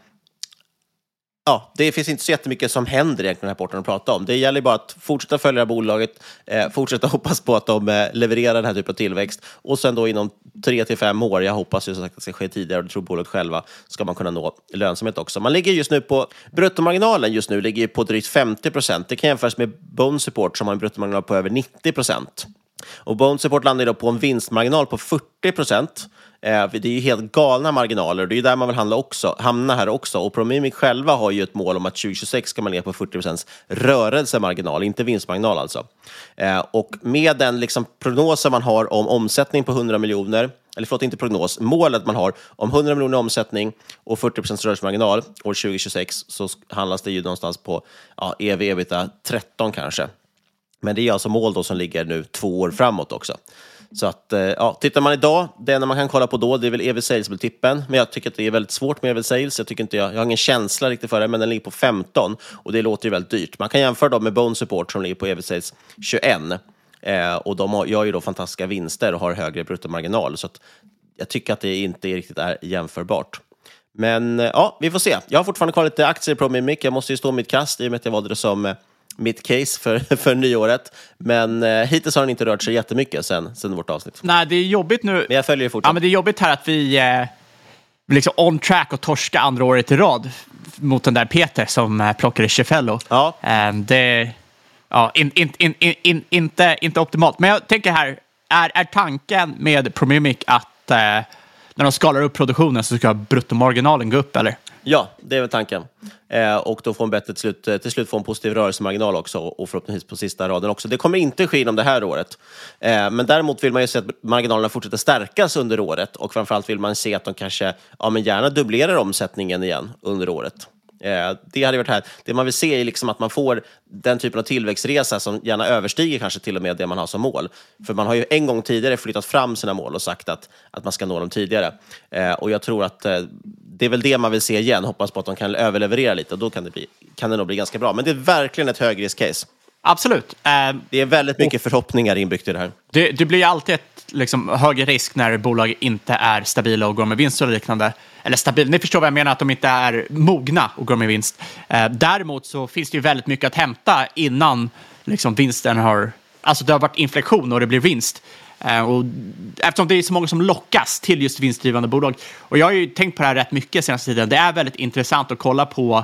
Ja, det finns inte så jättemycket som händer egentligen i den här rapporten att prata om. Det gäller bara att fortsätta följa bolaget, eh, fortsätta hoppas på att de eh, levererar den här typen av tillväxt. Och sen då inom tre till fem år, jag hoppas ju som sagt att det ska ske tidigare och det tror bolaget själva, ska man kunna nå lönsamhet också. Man ligger just nu på, bruttomarginalen just nu ligger på drygt femtio procent. Det kan jämföras med BoneSupport som har en bruttomarginal på över nittio procent. Och BoneSupport landar då på en vinstmarginal på fyrtio procent. Eh, det är ju helt galna marginaler. Det är ju där man vill handla också, hamna här också. Och ProMimic själva har ju ett mål om att tjugohundratjugosex ska man ner på fyrtio procent rörelsemarginal, inte vinstmarginal alltså. Eh, och med den liksom prognosen man har om omsättning på hundra miljoner, eller förlåt inte prognos, målet man har om hundra miljoner omsättning och fyrtio procent rörelsemarginal år tjugohundratjugosex så handlas det ju någonstans på ja, E V ebitda tretton kanske. Men det är alltså mål då som ligger nu två år framåt också. Så att, ja, tittar man idag, det enda man kan kolla på då, det är väl E V Sales-tippen. Men jag tycker att det är väldigt svårt med E V Sales. Jag tycker inte jag, jag har ingen känsla riktigt för det, men den ligger på femton. Och det låter ju väldigt dyrt. Man kan jämföra dem med BoneSupport som ligger på E V Sales tjugoett. Eh, och de har, gör ju då fantastiska vinster och har högre bruttomarginal. Så att jag tycker att det inte riktigt är jämförbart. Men ja, vi får se. Jag har fortfarande kvar lite aktier på ProMimic. Jag måste ju stå mitt kast i och med att jag valde det som mitt case för, för nyåret. Men eh, hittills har den inte rört sig jättemycket sen, sen vårt avsnitt. Nej, det är jobbigt nu. Men jag följer det fortfarande. Ja, men det är jobbigt här att vi eh, liksom on track och torska andra året i rad mot den där Peter som eh, plockade Cefello. Ja. Eh, det ja, in, in, in, in, in, inte, inte optimalt. Men jag tänker här, är, är tanken med ProMimic att eh, när de skalar upp produktionen så ska bruttomarginalen gå upp, eller? Ja, det är väl tanken. Eh, och då får en bättre till slut, till slut få en positiv rörelsemarginal också och förhoppningsvis på sista raden också. Det kommer inte ske inom det här året. Eh, men däremot vill man ju se att marginalerna fortsätter stärkas under året och framförallt vill man se att de kanske, ja men gärna dubblerar omsättningen igen under året. Eh, det hade varit här. Det man vill se är liksom att man får den typen av tillväxtresa som gärna överstiger kanske till och med det man har som mål. För man har ju en gång tidigare flyttat fram sina mål och sagt att, att man ska nå dem tidigare. Eh, och jag tror att eh, det är väl det man vill se igen. Hoppas på att de kan överleverera lite och då kan det, bli, kan det nog bli ganska bra. Men det är verkligen ett högriskcase. Absolut. Uh, det är väldigt mycket förhoppningar inbyggt i det här. Det, det blir alltid ett liksom, högre risk när bolag inte är stabila och går med vinst eller liknande. Eller stabil. Ni förstår vad jag menar, att de inte är mogna och går med vinst. Uh, däremot så finns det ju väldigt mycket att hämta innan liksom, vinsten har... Alltså det har varit inflektion och det blir vinst. Uh, och eftersom det är så många som lockas till just vinstdrivande bolag. Och jag har ju tänkt på det här rätt mycket senaste tiden. Det är väldigt intressant att kolla på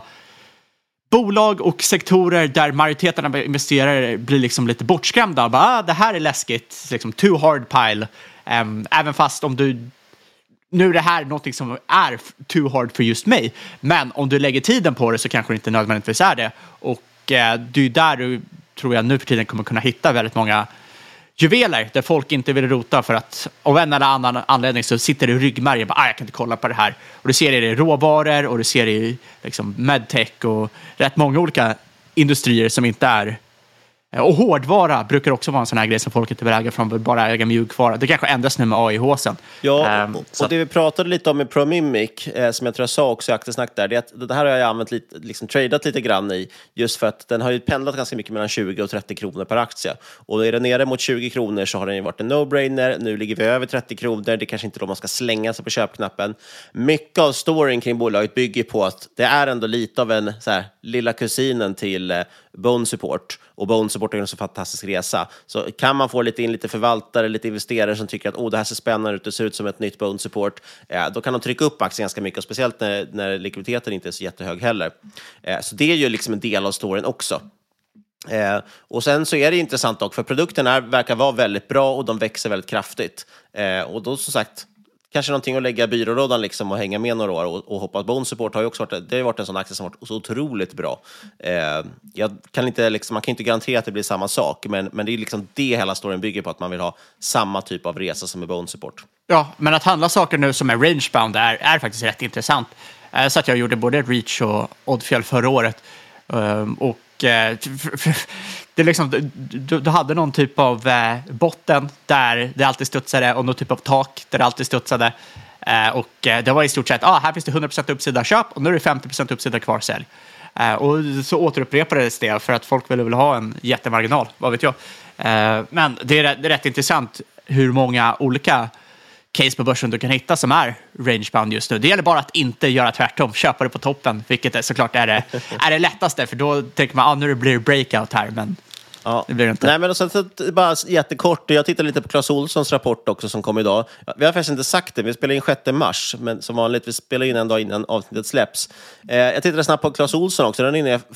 bolag och sektorer där majoriteten av investerare blir liksom lite bortskrämda. Bara, ah, det här är läskigt. Liksom, too hard pile. Um, även fast om du... Nu är det här något som är too hard för just mig. Men om du lägger tiden på det så kanske det inte nödvändigtvis är det. Och uh, det är där du, tror jag, nu för tiden kommer kunna hitta väldigt många juveler där folk inte vill rota för att av en eller annan anledning så sitter det i ryggmärgen bara, ah, jag kan inte kolla på det här. Och du ser det i råvaror och du ser det i liksom, medtech och rätt många olika industrier som inte är Och hårdvara brukar också vara en sån här grej som folk inte vill äga från, bara äga mjukvara. Det kanske ändras nu med A I H-sen. Ja, um, och, och det vi pratade lite om med ProMimic, eh, som jag tror jag sa också i Aktiesnack där, det, är att det här har jag använt lite, liksom tradat lite grann i, just för att den har ju pendlat ganska mycket mellan tjugo och trettio kronor per aktie. Och är den nere mot tjugo kronor så har den ju varit en no-brainer. Nu ligger vi över trettio kronor. Det är kanske inte då man ska slänga sig på köpknappen. Mycket av storyn kring bolaget bygger på att det är ändå lite av en så här, lilla kusinen till eh, Bone Support. Och Bone Support är en så fantastisk resa. Så kan man få lite in lite förvaltare, lite investerare som tycker att oh, det här ser spännande ut, det ser ut som ett nytt Bone Support. Eh, då kan de trycka upp aktien ganska mycket, och speciellt när, när likviditeten inte är så jättehög heller. Eh, så det är ju liksom en del av storyn också. Eh, och sen så är det intressant dock, för produkten här verkar vara väldigt bra och de växer väldigt kraftigt. Eh, och då som sagt, kanske någonting att lägga i byrålådan liksom och hänga med några år och, och hoppas. Bone Support har ju också varit, det har varit en sån aktie som har varit så otroligt bra. Eh, jag kan inte, liksom, man kan inte garantera att det blir samma sak, men, men det är liksom det hela storyn bygger på, att man vill ha samma typ av resa som i Bone Support. Ja, men att handla saker nu som är rangebound är, är faktiskt rätt intressant. Eh, så att jag gjorde både Reach och Oddfjäll förra året. Um, och det är liksom, du, du hade någon typ av eh, botten där det alltid studsade och någon typ av tak där det alltid studsade. Eh, och eh, det var i stort sett, ah, här finns det hundra procent uppsida köp och nu är det femtio procent uppsida kvar sälj. Eh, och så återupprepades det för att folk ville väl ha en jättemarginal, vad vet jag. Eh, men det är, det är rätt intressant hur många olika case på börsen du kan hitta som är rangebound just nu. Det gäller bara att inte göra tvärtom. Köpa det på toppen, vilket är, såklart är det, är det lättaste. För då tänker man, ah, nu blir det breakout här. Men ja. Det blir det inte. Nej, men och sen, så, bara jättekort. Jag tittade lite på Clas Ohlsons rapport också som kom idag. Vi har faktiskt inte sagt det. Vi spelar in sjätte mars. Men som vanligt, vi spelar in en dag innan avsnittet släpps. Eh, jag tittade snabbt på Clas Ohlson också. Den inne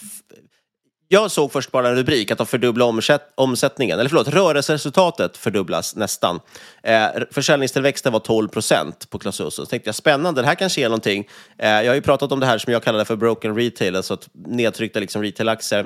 Jag såg först bara en rubrik att de fördubblar omsätt- omsättningen. Eller förlåt, rörelseresultatet fördubblas nästan. Eh, försäljningstillväxten var tolv procent på Clas Ohlson. Så tänkte jag, spännande, det här kanske är någonting. Eh, jag har ju pratat om det här som jag kallade för broken retail, alltså att nedtryckta liksom retailaktier.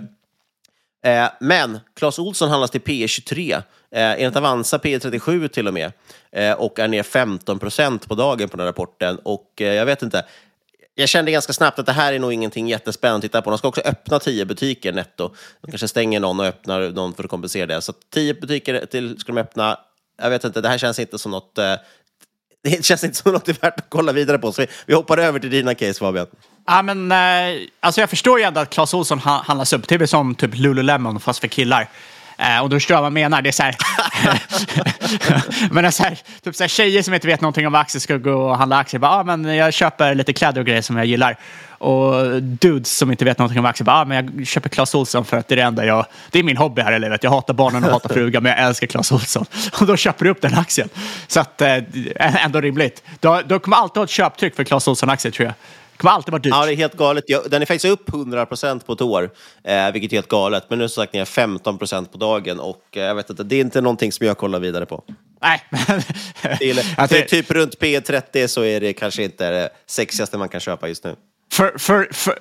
Eh, men Clas Ohlson handlas till P E tjugotre. Eh, enligt Avanza P E trettiosju till och med. Eh, och är ner femton procent på dagen på den rapporten. Och eh, jag vet inte... Jag kände ganska snabbt att det här är nog ingenting jättespännande att titta på. De ska också öppna tio butiker netto. De kanske stänger någon och öppnar någon för att kompensera det. Så tio butiker till ska de öppna. Jag vet inte, det här känns inte som något... Eh, det känns inte som något det är värt att kolla vidare på. Så vi, vi hoppar över till dina case, Fabian. Ja, men eh, alltså jag förstår ju ändå att Clas Ohlson handlas upp till som typ Lululemon fast för killar. Eh, och då förstår jag vad jag menar. Det är så här... men det är så här, typ så här, tjejer som inte vet någonting om aktier ska gå och handla aktier. Bara, ah, men jag köper lite kläder och grejer som jag gillar. Och dudes som inte vet någonting om aktier. Bara, ah, men jag köper Clas Ohlson för att det är det enda jag... Det är min hobby här i livet. Jag hatar barnen och hatar frugan, men jag älskar Clas Ohlson. Och då köper du upp den aktien. Så att, eh, ändå rimligt. Då, då kommer alltid ha ett köptryck för Clas Ohlson-aktier, tror jag. Det kommer alltid vara dyrt. Ja, det är helt galet. Den är faktiskt upp hundra procent på ett år, eh, vilket är helt galet. Men nu så sagt ni är femton procent på dagen och eh, jag vet inte, det är inte någonting som jag kollar vidare på. Nej. det är, alltså, det är typ runt P E trettio så är det kanske inte det sexigaste man kan köpa just nu. För, för, för,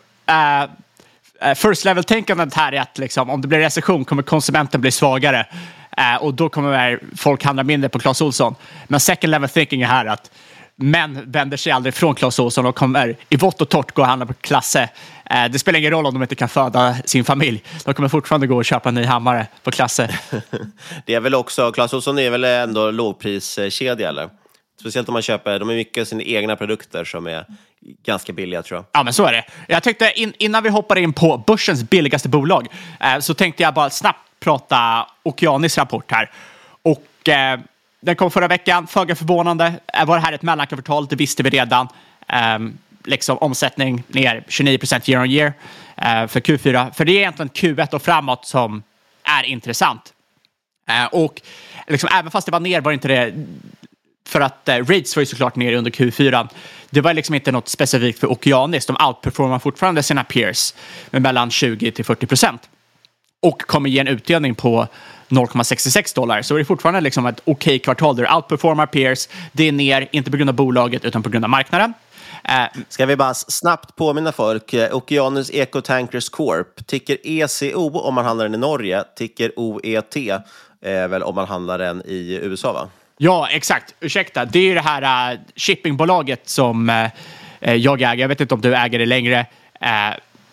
uh, first level-tänkandet här är att liksom, om det blir recession kommer konsumenten bli svagare. Uh, och då kommer folk handla mindre på Clas Ohlson. Men second level thinking är här att män vänder sig aldrig från Clas Ohlson och kommer i vått och torrt gå och handla på Klasse. Eh, det spelar ingen roll om de inte kan föda sin familj. De kommer fortfarande gå och köpa en ny hammare på Klasse. Det är väl också, Clas Ohlson är väl ändå lågpriskedja eller? Speciellt om man köper, de är mycket sina egna produkter som är ganska billiga, tror jag. Ja, men så är det. Jag tänkte in, innan vi hoppar in på börsens billigaste bolag eh, så tänkte jag bara snabbt prata Okeanis rapport här. Och... Eh, Den kom förra veckan, föga förvånande. Var det här ett mellankvartal? Det visste vi redan. Um, liksom omsättning ner tjugonio procent year on year uh, för Q fyra. För det är egentligen Q ett och framåt som är intressant. Uh, och liksom, även fast det var ner var det inte det... För att uh, rates var ju såklart ner under Q fyra. Det var liksom inte något specifikt för Okeanis. De outperformar fortfarande sina peers med mellan tjugo till fyrtio procent. Och kommer ge en utdelning på noll komma sextiosex dollar. Så det är fortfarande liksom ett okej okay kvartal där outperformar peers. Det är ner, inte på grund av bolaget utan på grund av marknaden. Uh, Ska vi bara snabbt påminna folk. Okeanis Eco Tankers Corp. Ticker E C O om man handlar den i Norge. Ticker O E T eh, väl om man handlar den i U S A, va? Ja, exakt. Ursäkta. Det är ju det här uh, shippingbolaget som uh, jag äger. Jag vet inte om du äger det längre. Uh,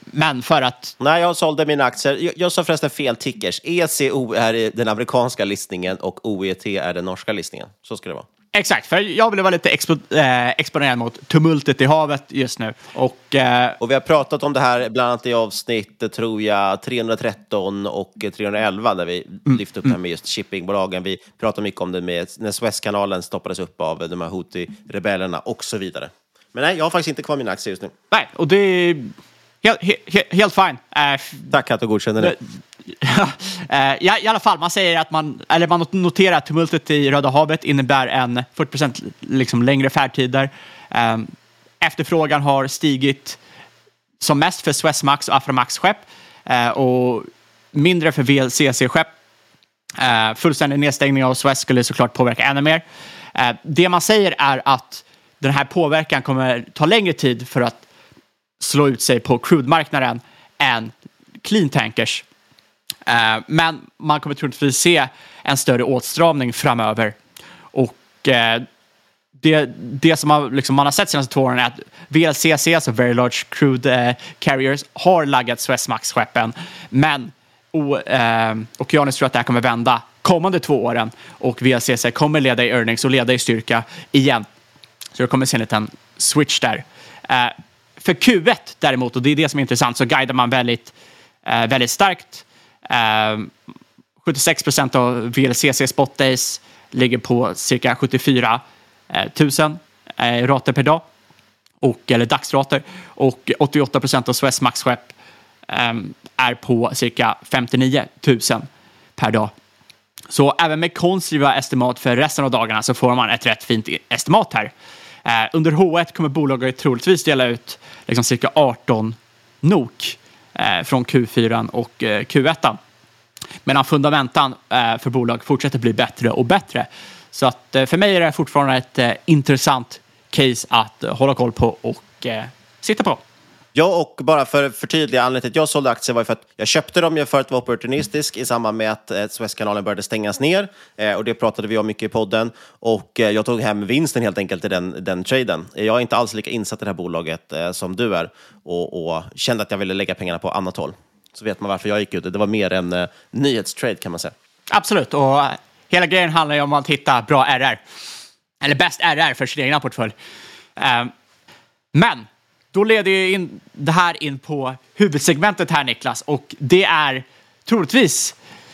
men för att... Nej, jag sålde mina aktier. Jag, jag sa förresten fel tickers. E C O är den amerikanska listningen och O E T är den norska listningen. Så ska det vara. Exakt, för jag vill vara lite expo- eh, exponerad mot tumultet i havet just nu. Och, eh, och vi har pratat om det här bland annat i avsnitt, tror jag, trehundratretton och trehundraelva där vi mm. lyfte upp det här med just shippingbolagen. Vi pratade mycket om det med när Suezkanalen stoppades upp av de här Houthi-rebellerna och så vidare. Men nej, jag har faktiskt inte kvar mina aktier just nu. Nej, och det är helt, helt, helt fine. Uh, Tack att du godkänner det. uh, ja, i alla fall, man säger att man, eller man noterar att tumultet i Röda havet innebär en fyrtio procent liksom längre färdtider. Um, efterfrågan har stigit som mest för Suezmax och Aframax-skepp uh, och mindre för V L C C-skepp. Uh, fullständig nedstängning av Suez skulle såklart påverka ännu mer. Uh, det man säger är att den här påverkan kommer ta längre tid för att slå ut sig på crude-marknaden än clean tankers. Uh, men man kommer troligtvis se en större åtstramning framöver. Och uh, det, det som man, liksom, man har sett senaste två åren är att V L C C, alltså Very Large Crude uh, Carriers, har laggat Suezmax-skeppen. Men och, uh, Okeanis tror att det här kommer vända kommande två åren. Och V L C C kommer leda i earnings och leda i styrka igen. Så det kommer se en liten switch där. Uh, för Q ett däremot, och det är det som är intressant, så guidar man väldigt, uh, väldigt starkt. Uh, sjuttiosex procent av V L C C spot days ligger på cirka sjuttiofyra tusen uh, rater per dag. Och, eller dagsrater. Och åttioåtta procent av Suezmax-skepp um, är på cirka femtionio tusen per dag. Så även med konservativa estimat för resten av dagarna så får man ett rätt fint estimat här. Eh, under H ett kommer bolaget troligtvis dela ut liksom cirka arton nok eh, från Q fyra och eh, Q ett. Medan fundamentan eh, för bolag fortsätter bli bättre och bättre. Så att, eh, för mig är det fortfarande ett eh, intressant case att eh, hålla koll på och eh, sitta på. Ja, och bara för att förtydliga anledningen till att jag sålde aktier var för att jag köpte dem för att vara opportunistisk i samband med att eh, Suezkanalen började stängas ner. Eh, och det pratade vi om mycket i podden. Och eh, jag tog hem vinsten helt enkelt i den, den traden. Jag är inte alls lika insatt i det här bolaget eh, som du är. Och, och kände att jag ville lägga pengarna på annat håll. Så vet man varför jag gick ut. Det var mer en eh, nyhetstrade kan man säga. Absolut, och uh, hela grejen handlar ju om att hitta bra R R. Eller bäst R R för sin egna portfölj. Uh, men... Då leder ju in det här in på huvudsegmentet här, Niklas. Och det är troligtvis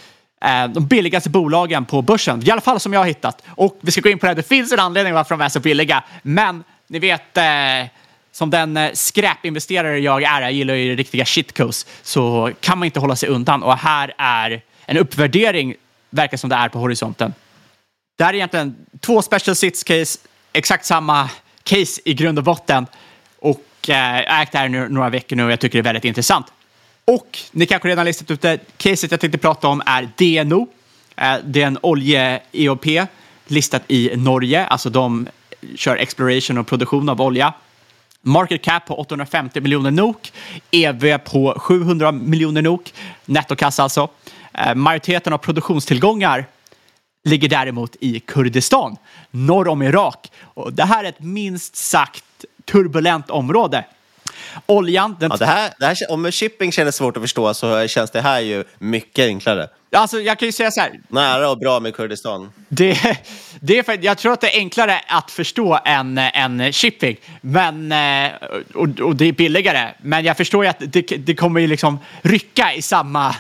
eh, de billigaste bolagen på börsen. I alla fall som jag har hittat. Och vi ska gå in på det. Det finns en anledning varför de är så billiga. Men ni vet, eh, som den eh, skräpinvesterare jag är, jag gillar ju riktiga shitcoins, så kan man inte hålla sig undan. Och här är en uppvärdering, verkar som det är på horisonten. Det här är egentligen två special sits case. Exakt samma case i grund och botten. Och jag har ägt det här nu några veckor nu och jag tycker det är väldigt intressant. Och ni kanske redan listat ut det. Caset jag tänkte prata om är D N O. Det är en olje-E O P listat i Norge. Alltså de kör exploration och produktion av olja. Market cap på åttahundrafemtio miljoner nok. E V på sjuhundra miljoner nok. Nettokassa alltså. Majoriteten av produktionstillgångar ligger däremot i Kurdistan, norr om Irak. Och det här är ett minst sagt turbulent område. Oljan... Den... Ja, det här, det här, om shipping känns svårt att förstå så känns det här ju mycket enklare. Alltså, jag kan ju säga så här. Nära och bra med Kurdistan. Det, det är för, jag tror att det är enklare att förstå än, än shipping. Men, och, och det är billigare. Men jag förstår ju att det, det kommer ju liksom rycka i samma,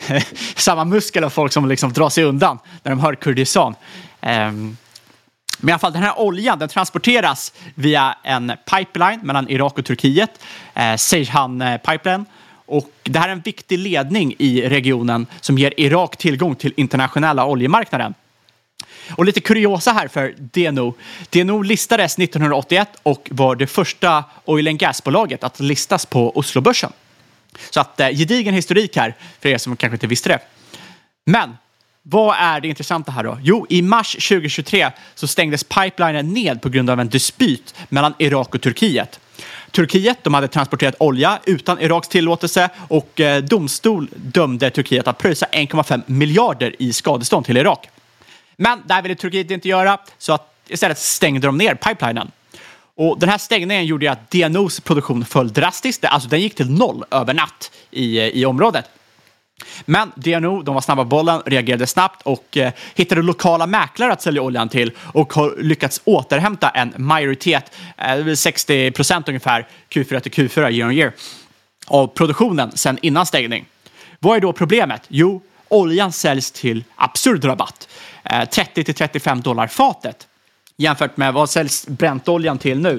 samma muskel av folk som liksom drar sig undan när de hör Kurdistan. Um, Men i alla fall, den här oljan, den transporteras via en pipeline mellan Irak och Turkiet. Eh, Seyhan Pipeline. Och det här är en viktig ledning i regionen som ger Irak tillgång till internationella oljemarknaden. Och lite kuriosa här för D N O. D N O listades nittonhundraåttioett och var det första oil and gas-bolaget att listas på Oslobörsen. Så att eh, gedigen historik här för er som kanske inte visste det. Men... vad är det intressanta här då? Jo, i mars tjugohundratjugotre så stängdes pipelinen ned på grund av en dispyt mellan Irak och Turkiet. Turkiet, de hade transporterat olja utan Iraks tillåtelse och eh, domstol dömde Turkiet att pröjsa en komma fem miljarder i skadestånd till Irak. Men det ville Turkiet inte göra, så att istället stängde de ner pipelinen. Och den här stängningen gjorde att D N O:s produktion föll drastiskt. Alltså den gick till noll över natt i, i området. Men D N O, de var snabba på bollen, reagerade snabbt och eh, hittade lokala mäklare att sälja oljan till och har lyckats återhämta en majoritet, eh, sextio procent ungefär, Q fyra till Q fyra year on year, av produktionen sedan innan stängning. Vad är då problemet? Jo, oljan säljs till absurd rabatt. Eh, trettio till trettiofem dollar fatet. Jämfört med vad säljs bräntoljan till nu?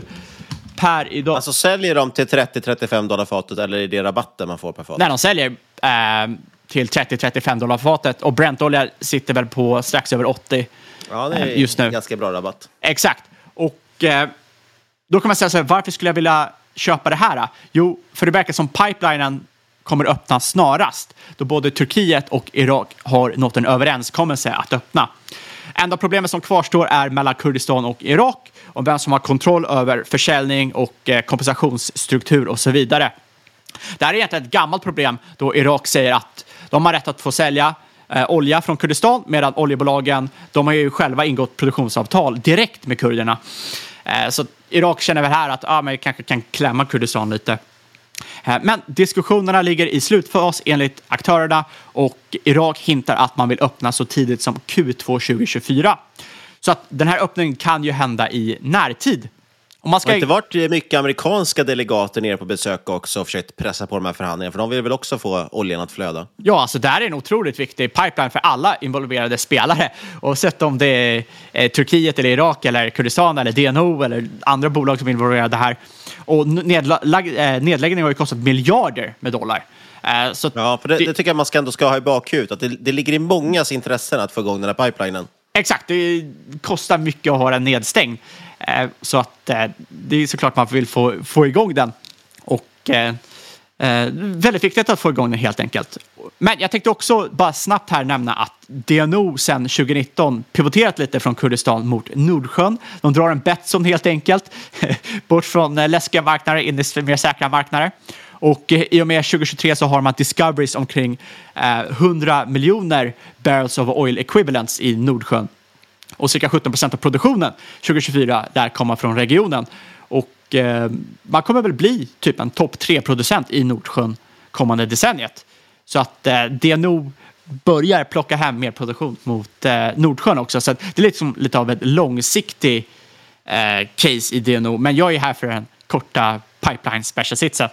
Per idag. Alltså säljer de till trettio till trettiofem dollar fatet eller är det rabatten man får per fat? Nej, de säljer eh, till trettio till trettiofem dollar fatet och bräntolja sitter väl på strax över åttio ja, det är eh, just nu. Ganska bra rabatt. Exakt. Och eh, då kan man säga så här, varför skulle jag vilja köpa det här? Jo, för det verkar som pipelinen kommer öppna snarast då både Turkiet och Irak har nått en överenskommelse att öppna. Enda problemet som kvarstår är mellan Kurdistan och Irak om vem som har kontroll över försäljning och eh, kompensationsstruktur och så vidare. Det här är egentligen ett gammalt problem då Irak säger att de har rätt att få sälja eh, olja från Kurdistan medan oljebolagen, de har ju själva ingått produktionsavtal direkt med kurderna. Eh, så Irak känner väl här att ah, men kanske kan klämma Kurdistan lite. Eh, men diskussionerna ligger i slutfas enligt aktörerna och Irak hintar att man vill öppna så tidigt som Q två tjugo tjugofyra. Så att den här öppningen kan ju hända i närtid. Om man ska... Det har inte varit mycket amerikanska delegater nere på besök också och försökt pressa på de här förhandlingarna, för de vill väl också få oljan att flöda? Ja, alltså det här är en otroligt viktig pipeline för alla involverade spelare. Och sett om det är eh, Turkiet eller Irak eller Kurdistan eller D N O eller andra bolag som är involverade här. Och nedlag, eh, nedläggning har ju kostat miljarder med dollar. Eh, så ja, för det, det, det tycker jag man ska ändå ska ha i bakhuvudet. Att det, det ligger i mångas intressen att få igång den här pipelinen. Exakt, det kostar mycket att ha den nedstängd. Eh, så att eh, det är såklart man vill få, få igång den. Och eh, eh, väldigt viktigt att få igång den helt enkelt. Men jag tänkte också bara snabbt här nämna att D N O sedan tjugonitton pivoterat lite från Kurdistan mot Nordsjön. De drar en Betsson helt enkelt. Bort från eh, läskiga marknader in i mer säkra marknader. Och eh, i och med tjugohundratjugotre så har man discoveries omkring eh, hundra miljoner barrels of oil equivalents i Nordsjön. Och cirka sjutton procent av produktionen tjugohundratjugofyra där kommer från regionen. Och eh, man kommer väl bli typ en topp tre producent i Nordsjön kommande decenniet. Så att eh, D N O börjar plocka hem mer produktion mot eh, Nordsjön också. Så att det är liksom lite av ett långsiktigt eh, case i D N O. Men jag är här för den korta pipeline special-sitsen.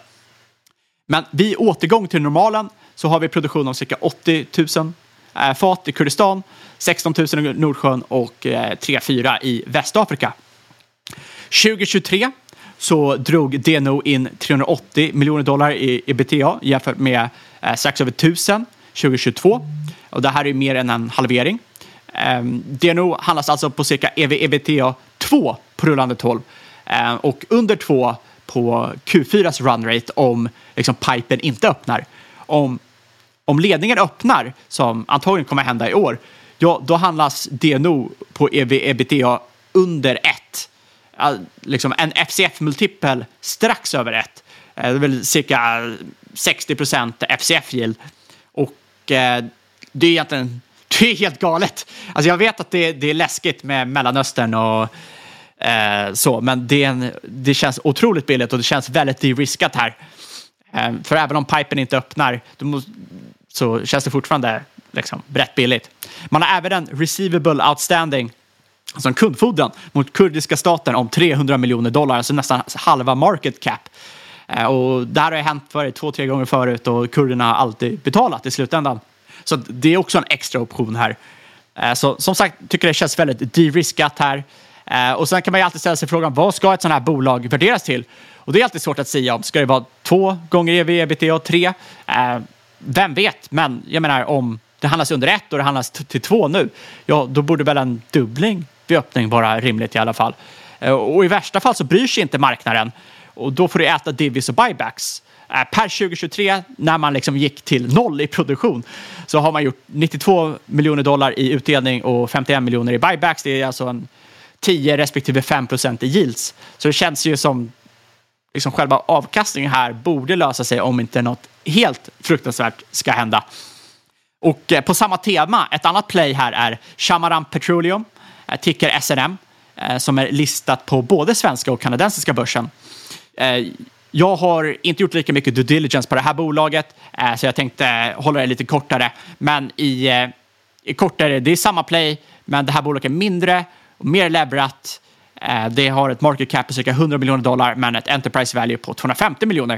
Men vid återgång till normalen så har vi produktion av cirka åttio tusen äh, fat i Kurdistan, sexton tusen i Nordsjön och äh, tre fyra i Västafrika. tjugohundratjugotre så drog D N O in trehundraåttio miljoner dollar i E B T A jämfört med äh, strax över tusen tjugohundratjugotvå. Och det här är mer än en halvering. Ähm, D N O handlas alltså på cirka E B T A två på rullande tolv äh, och under två på Q fyras run rate om liksom pipen inte öppnar. Om, om ledningen öppnar, som antagligen kommer hända i år, ja, då handlas D N O på E B T A under ett. Liksom en F C F-multipel strax över ett. Det är väl cirka sextio procent F C F-yield. Och eh, det är egentligen det är helt galet. Alltså jag vet att det, det är läskigt med Mellanöstern och Eh, så, men det, är en, det känns otroligt billigt och det känns väldigt de-riskat här. Eh, för även om pipen inte öppnar måste, så känns det fortfarande liksom, rätt billigt. Man har även en receivable outstanding, alltså en kundfordran mot kurdiska staten om trehundra miljoner dollar, alltså nästan halva market cap. Eh, och det här har hänt för två, tre gånger förut och kurderna har alltid betalat i slutändan. Så det är också en extra option här. Eh, så som sagt, tycker det känns väldigt de-riskat här. Uh, och sen kan man ju alltid ställa sig frågan, vad ska ett sånt här bolag värderas till? Och det är alltid svårt att säga om. Ska det vara två gånger E V E B T A tre? Uh, vem vet? Men jag menar, om det handlas under ett och det handlas t- till två nu, ja, då borde väl en dubbling vid öppning vara rimligt i alla fall. Uh, och i värsta fall så bryr sig inte marknaden. Och då får du äta divvies och buybacks. Uh, per tjugohundratjugotre, när man liksom gick till noll i produktion, så har man gjort nittiotvå miljoner dollar i utdelning och femtioen miljoner i buybacks. Det är alltså en tio respektive fem procent i yields. Så det känns ju som liksom själva avkastningen här borde lösa sig om inte något helt fruktansvärt ska hända. Och eh, på samma tema, ett annat play här är Chamaran Petroleum, eh, ticker S N M. eh, som är listat på både svenska och kanadensiska börsen. Eh, jag har inte gjort lika mycket due diligence på det här bolaget, eh, så jag tänkte hålla det lite kortare. Men i, eh, i kortare, det är samma play, men det här bolaget är mindre och mer leverat. Eh, det har ett market cap på cirka hundra miljoner dollar, men ett enterprise value på tvåhundrafemtio miljoner.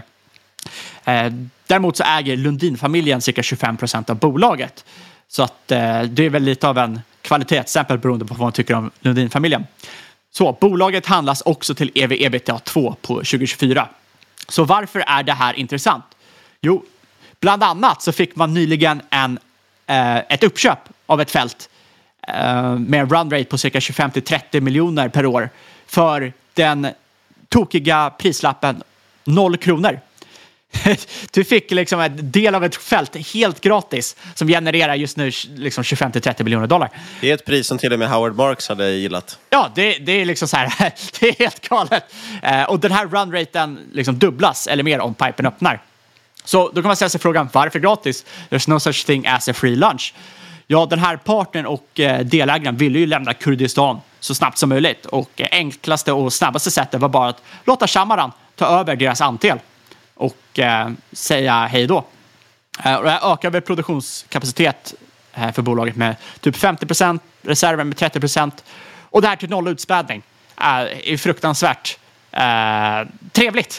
Eh, däremot så äger Lundin-familjen cirka tjugofem procent av bolaget. Så att eh, det är väl lite av en kvalitetsstämpel beroende på vad man tycker om Lundin-familjen. Så bolaget handlas också till E V E B T A två på tjugo tjugofyra. Så varför är det här intressant? Jo, bland annat så fick man nyligen en, eh, ett uppköp av ett fält eh, med en run rate på cirka tjugofem till trettio miljoner per år för den tokiga prislappen noll kronor. Du fick liksom en del av ett fält helt gratis som genererar just nu liksom tjugofem till trettio miljoner dollar. Det är ett pris som till och med Howard Marks hade gillat. Ja, det, det är liksom så här, det är helt galet. Eh, och den här runraten liksom dubblas eller mer om pipen öppnar. Så då kan man ställa sig frågan, varför gratis? There's no such thing as a free lunch. Ja, den här partnern och eh, delägaren ville ju lämna Kurdistan så snabbt som möjligt. Och eh, enklaste och snabbaste sättet var bara att låta Shamaran ta över deras andel och eh, säga hej då. Eh, och det här ökar väl produktionskapacitet eh, för bolaget med typ femtio procent, reserven med trettio procent. Och det här till noll utspädning eh, är fruktansvärt eh, trevligt.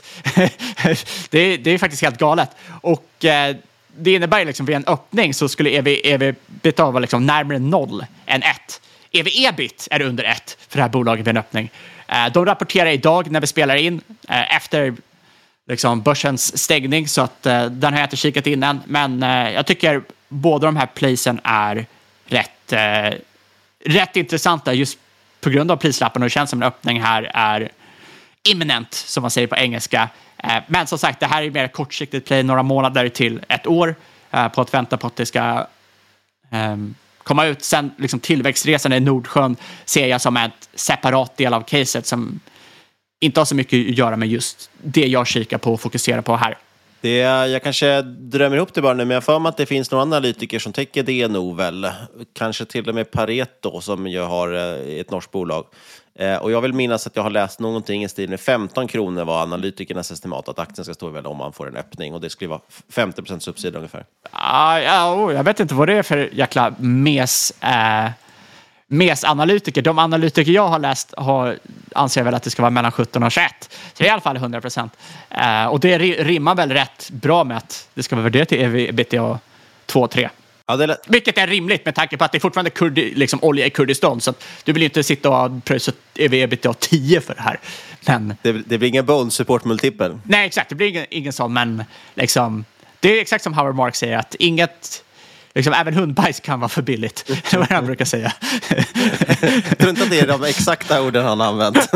det, är, det är faktiskt helt galet. Och eh, det innebär liksom vid en öppning så skulle E V E B T A vara liksom närmare noll än ett. E V E B I T är under ett för det här bolaget vid en öppning. Eh, de rapporterar idag när vi spelar in eh, efter liksom börsens stängning, så att eh, den har jag inte kikat in än. Men eh, jag tycker båda de här placen är rätt, eh, rätt intressanta just på grund av prislappen, och det känns som en öppning här är imminent, som man säger på engelska. Eh, men som sagt, det här är mer kortsiktigt play, några månader till ett år eh, på att vänta på att det ska eh, komma ut. Sen liksom tillväxtresan i Nordsjön ser jag som ett separat del av caset som inte har så mycket att göra med just det jag kikar på och fokuserar på här. Det är, jag kanske drömmer ihop det bara nu, men jag får med att det finns några analytiker som täcker D N O väl. Kanske till och med Pareto som jag har eh, ett norskt bolag. Eh, och jag vill minnas att jag har läst någonting i stil med femton kronor var analytikernas estimat att aktien ska stå väl om man får en öppning. Och det skulle vara femtio procent subsida ungefär. Ah, ja, jag vet inte vad det är för jäkla mes... Eh... mes-analytiker. De analytiker jag har läst har, anser väl att det ska vara mellan sjutton och tjugoett. Så det är i alla fall hundra procent. Uh, och det rimmar väl rätt bra med att det ska vara värderat till E V E B T A två tre. Ja, det är... Vilket är rimligt med tanke på att det är fortfarande kurdi, liksom olja i Kurdistan. Så att du vill inte sitta och pröjsa E V E B T A tio för det här. Men... Det, det blir ingen bone support multipel. Nej, exakt. Det blir ingen, ingen sån, men liksom, det är exakt som Howard Marks säger, att inget... Liksom, även hundbajs kan vara för billigt. Det är vad han brukar säga. Jag tror inte att det är de exakta orden han har använt.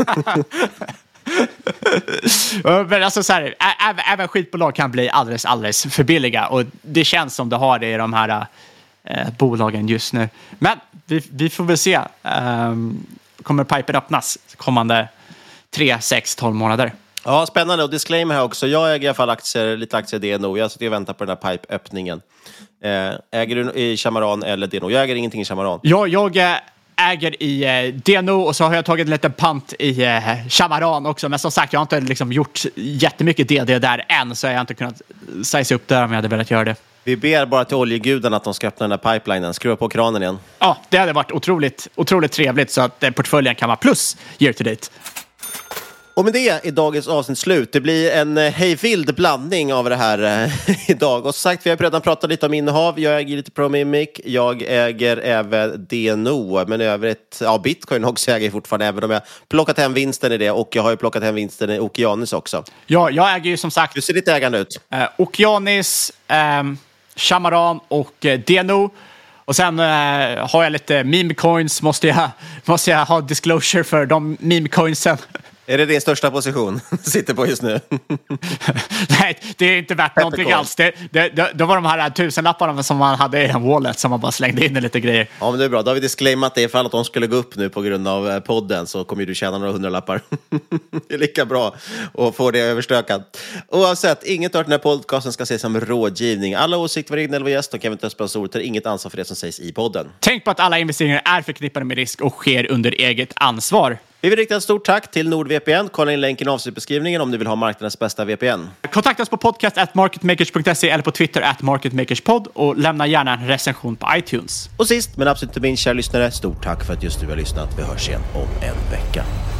Men alltså så här, ä- även skitbolag kan bli alldeles, alldeles för billiga. Och det känns som det har det i de här äh, bolagen just nu. Men vi, vi får väl se. Um, kommer pipen öppnas kommande tre, sex, tolv månader? Ja, spännande. Och disclaimer här också. Jag äger i alla fall aktier, lite aktier i D N O. Jag sitter och väntar på den här pipe-öppningen. Äger du i Shamaran eller D N O? Jag äger ingenting i Shamaran. Ja, jag äger i D N O och så har jag tagit en liten pant i Shamaran också. Men som sagt, jag har inte liksom gjort jättemycket D D där än, så jag har inte kunnat size upp där om jag hade velat göra det. Vi ber bara till oljegudarna att de ska öppna den här pipelinen. Skruva på kranen igen. Ja, det hade varit otroligt, otroligt trevligt, så att portföljen kan vara plus year to date. Och med det är dagens avsnitt slut. Det blir en hejvild blandning av det här eh, idag. Och som sagt, vi har redan pratat lite om innehav. Jag äger lite ProMimic. Jag äger även D N O. Men övrigt, ja, Bitcoin också äger jag fortfarande. Även om jag plockat hem vinsten i det. Och jag har ju plockat hem vinsten i Okeanis också. Ja, jag äger ju som sagt... Hur ser ditt ägande ut? Eh, Okeanis, eh, Shamaran och eh, D N O. Och sen eh, har jag lite meme coins. Måste jag, måste jag ha disclosure för de meme coinsen. Är det din största position sitter på just nu? Nej, det är inte värt någonting alls. Det, det, det, det var de här tusenlapparna som man hade i en wallet som man bara slängde in i lite grejer. Ja, men det är bra. Då har vi disclaimat det. Ifall att de skulle gå upp nu på grund av podden så kommer du tjäna några hundralappar. Det är lika bra att få det överstökat. Oavsett, inget av den här podcasten ska ses som rådgivning. Alla åsikter var egna eller gäst och eventuellt sponsorer tar inget ansvar för det som sägs i podden. Tänk på att alla investeringar är förknippade med risk och sker under eget ansvar. Vi vill rikta ett stort tack till NordVPN. Kolla in länken i avsnittbeskrivningen om du vill ha marknadens bästa V P N. Kontakta oss på podcast at marketmakers punkt se eller på Twitter at marketmakerspod och lämna gärna en recension på iTunes. Och sist men absolut inte minst, kära lyssnare, stort tack för att just du har lyssnat. Vi hörs igen om en vecka.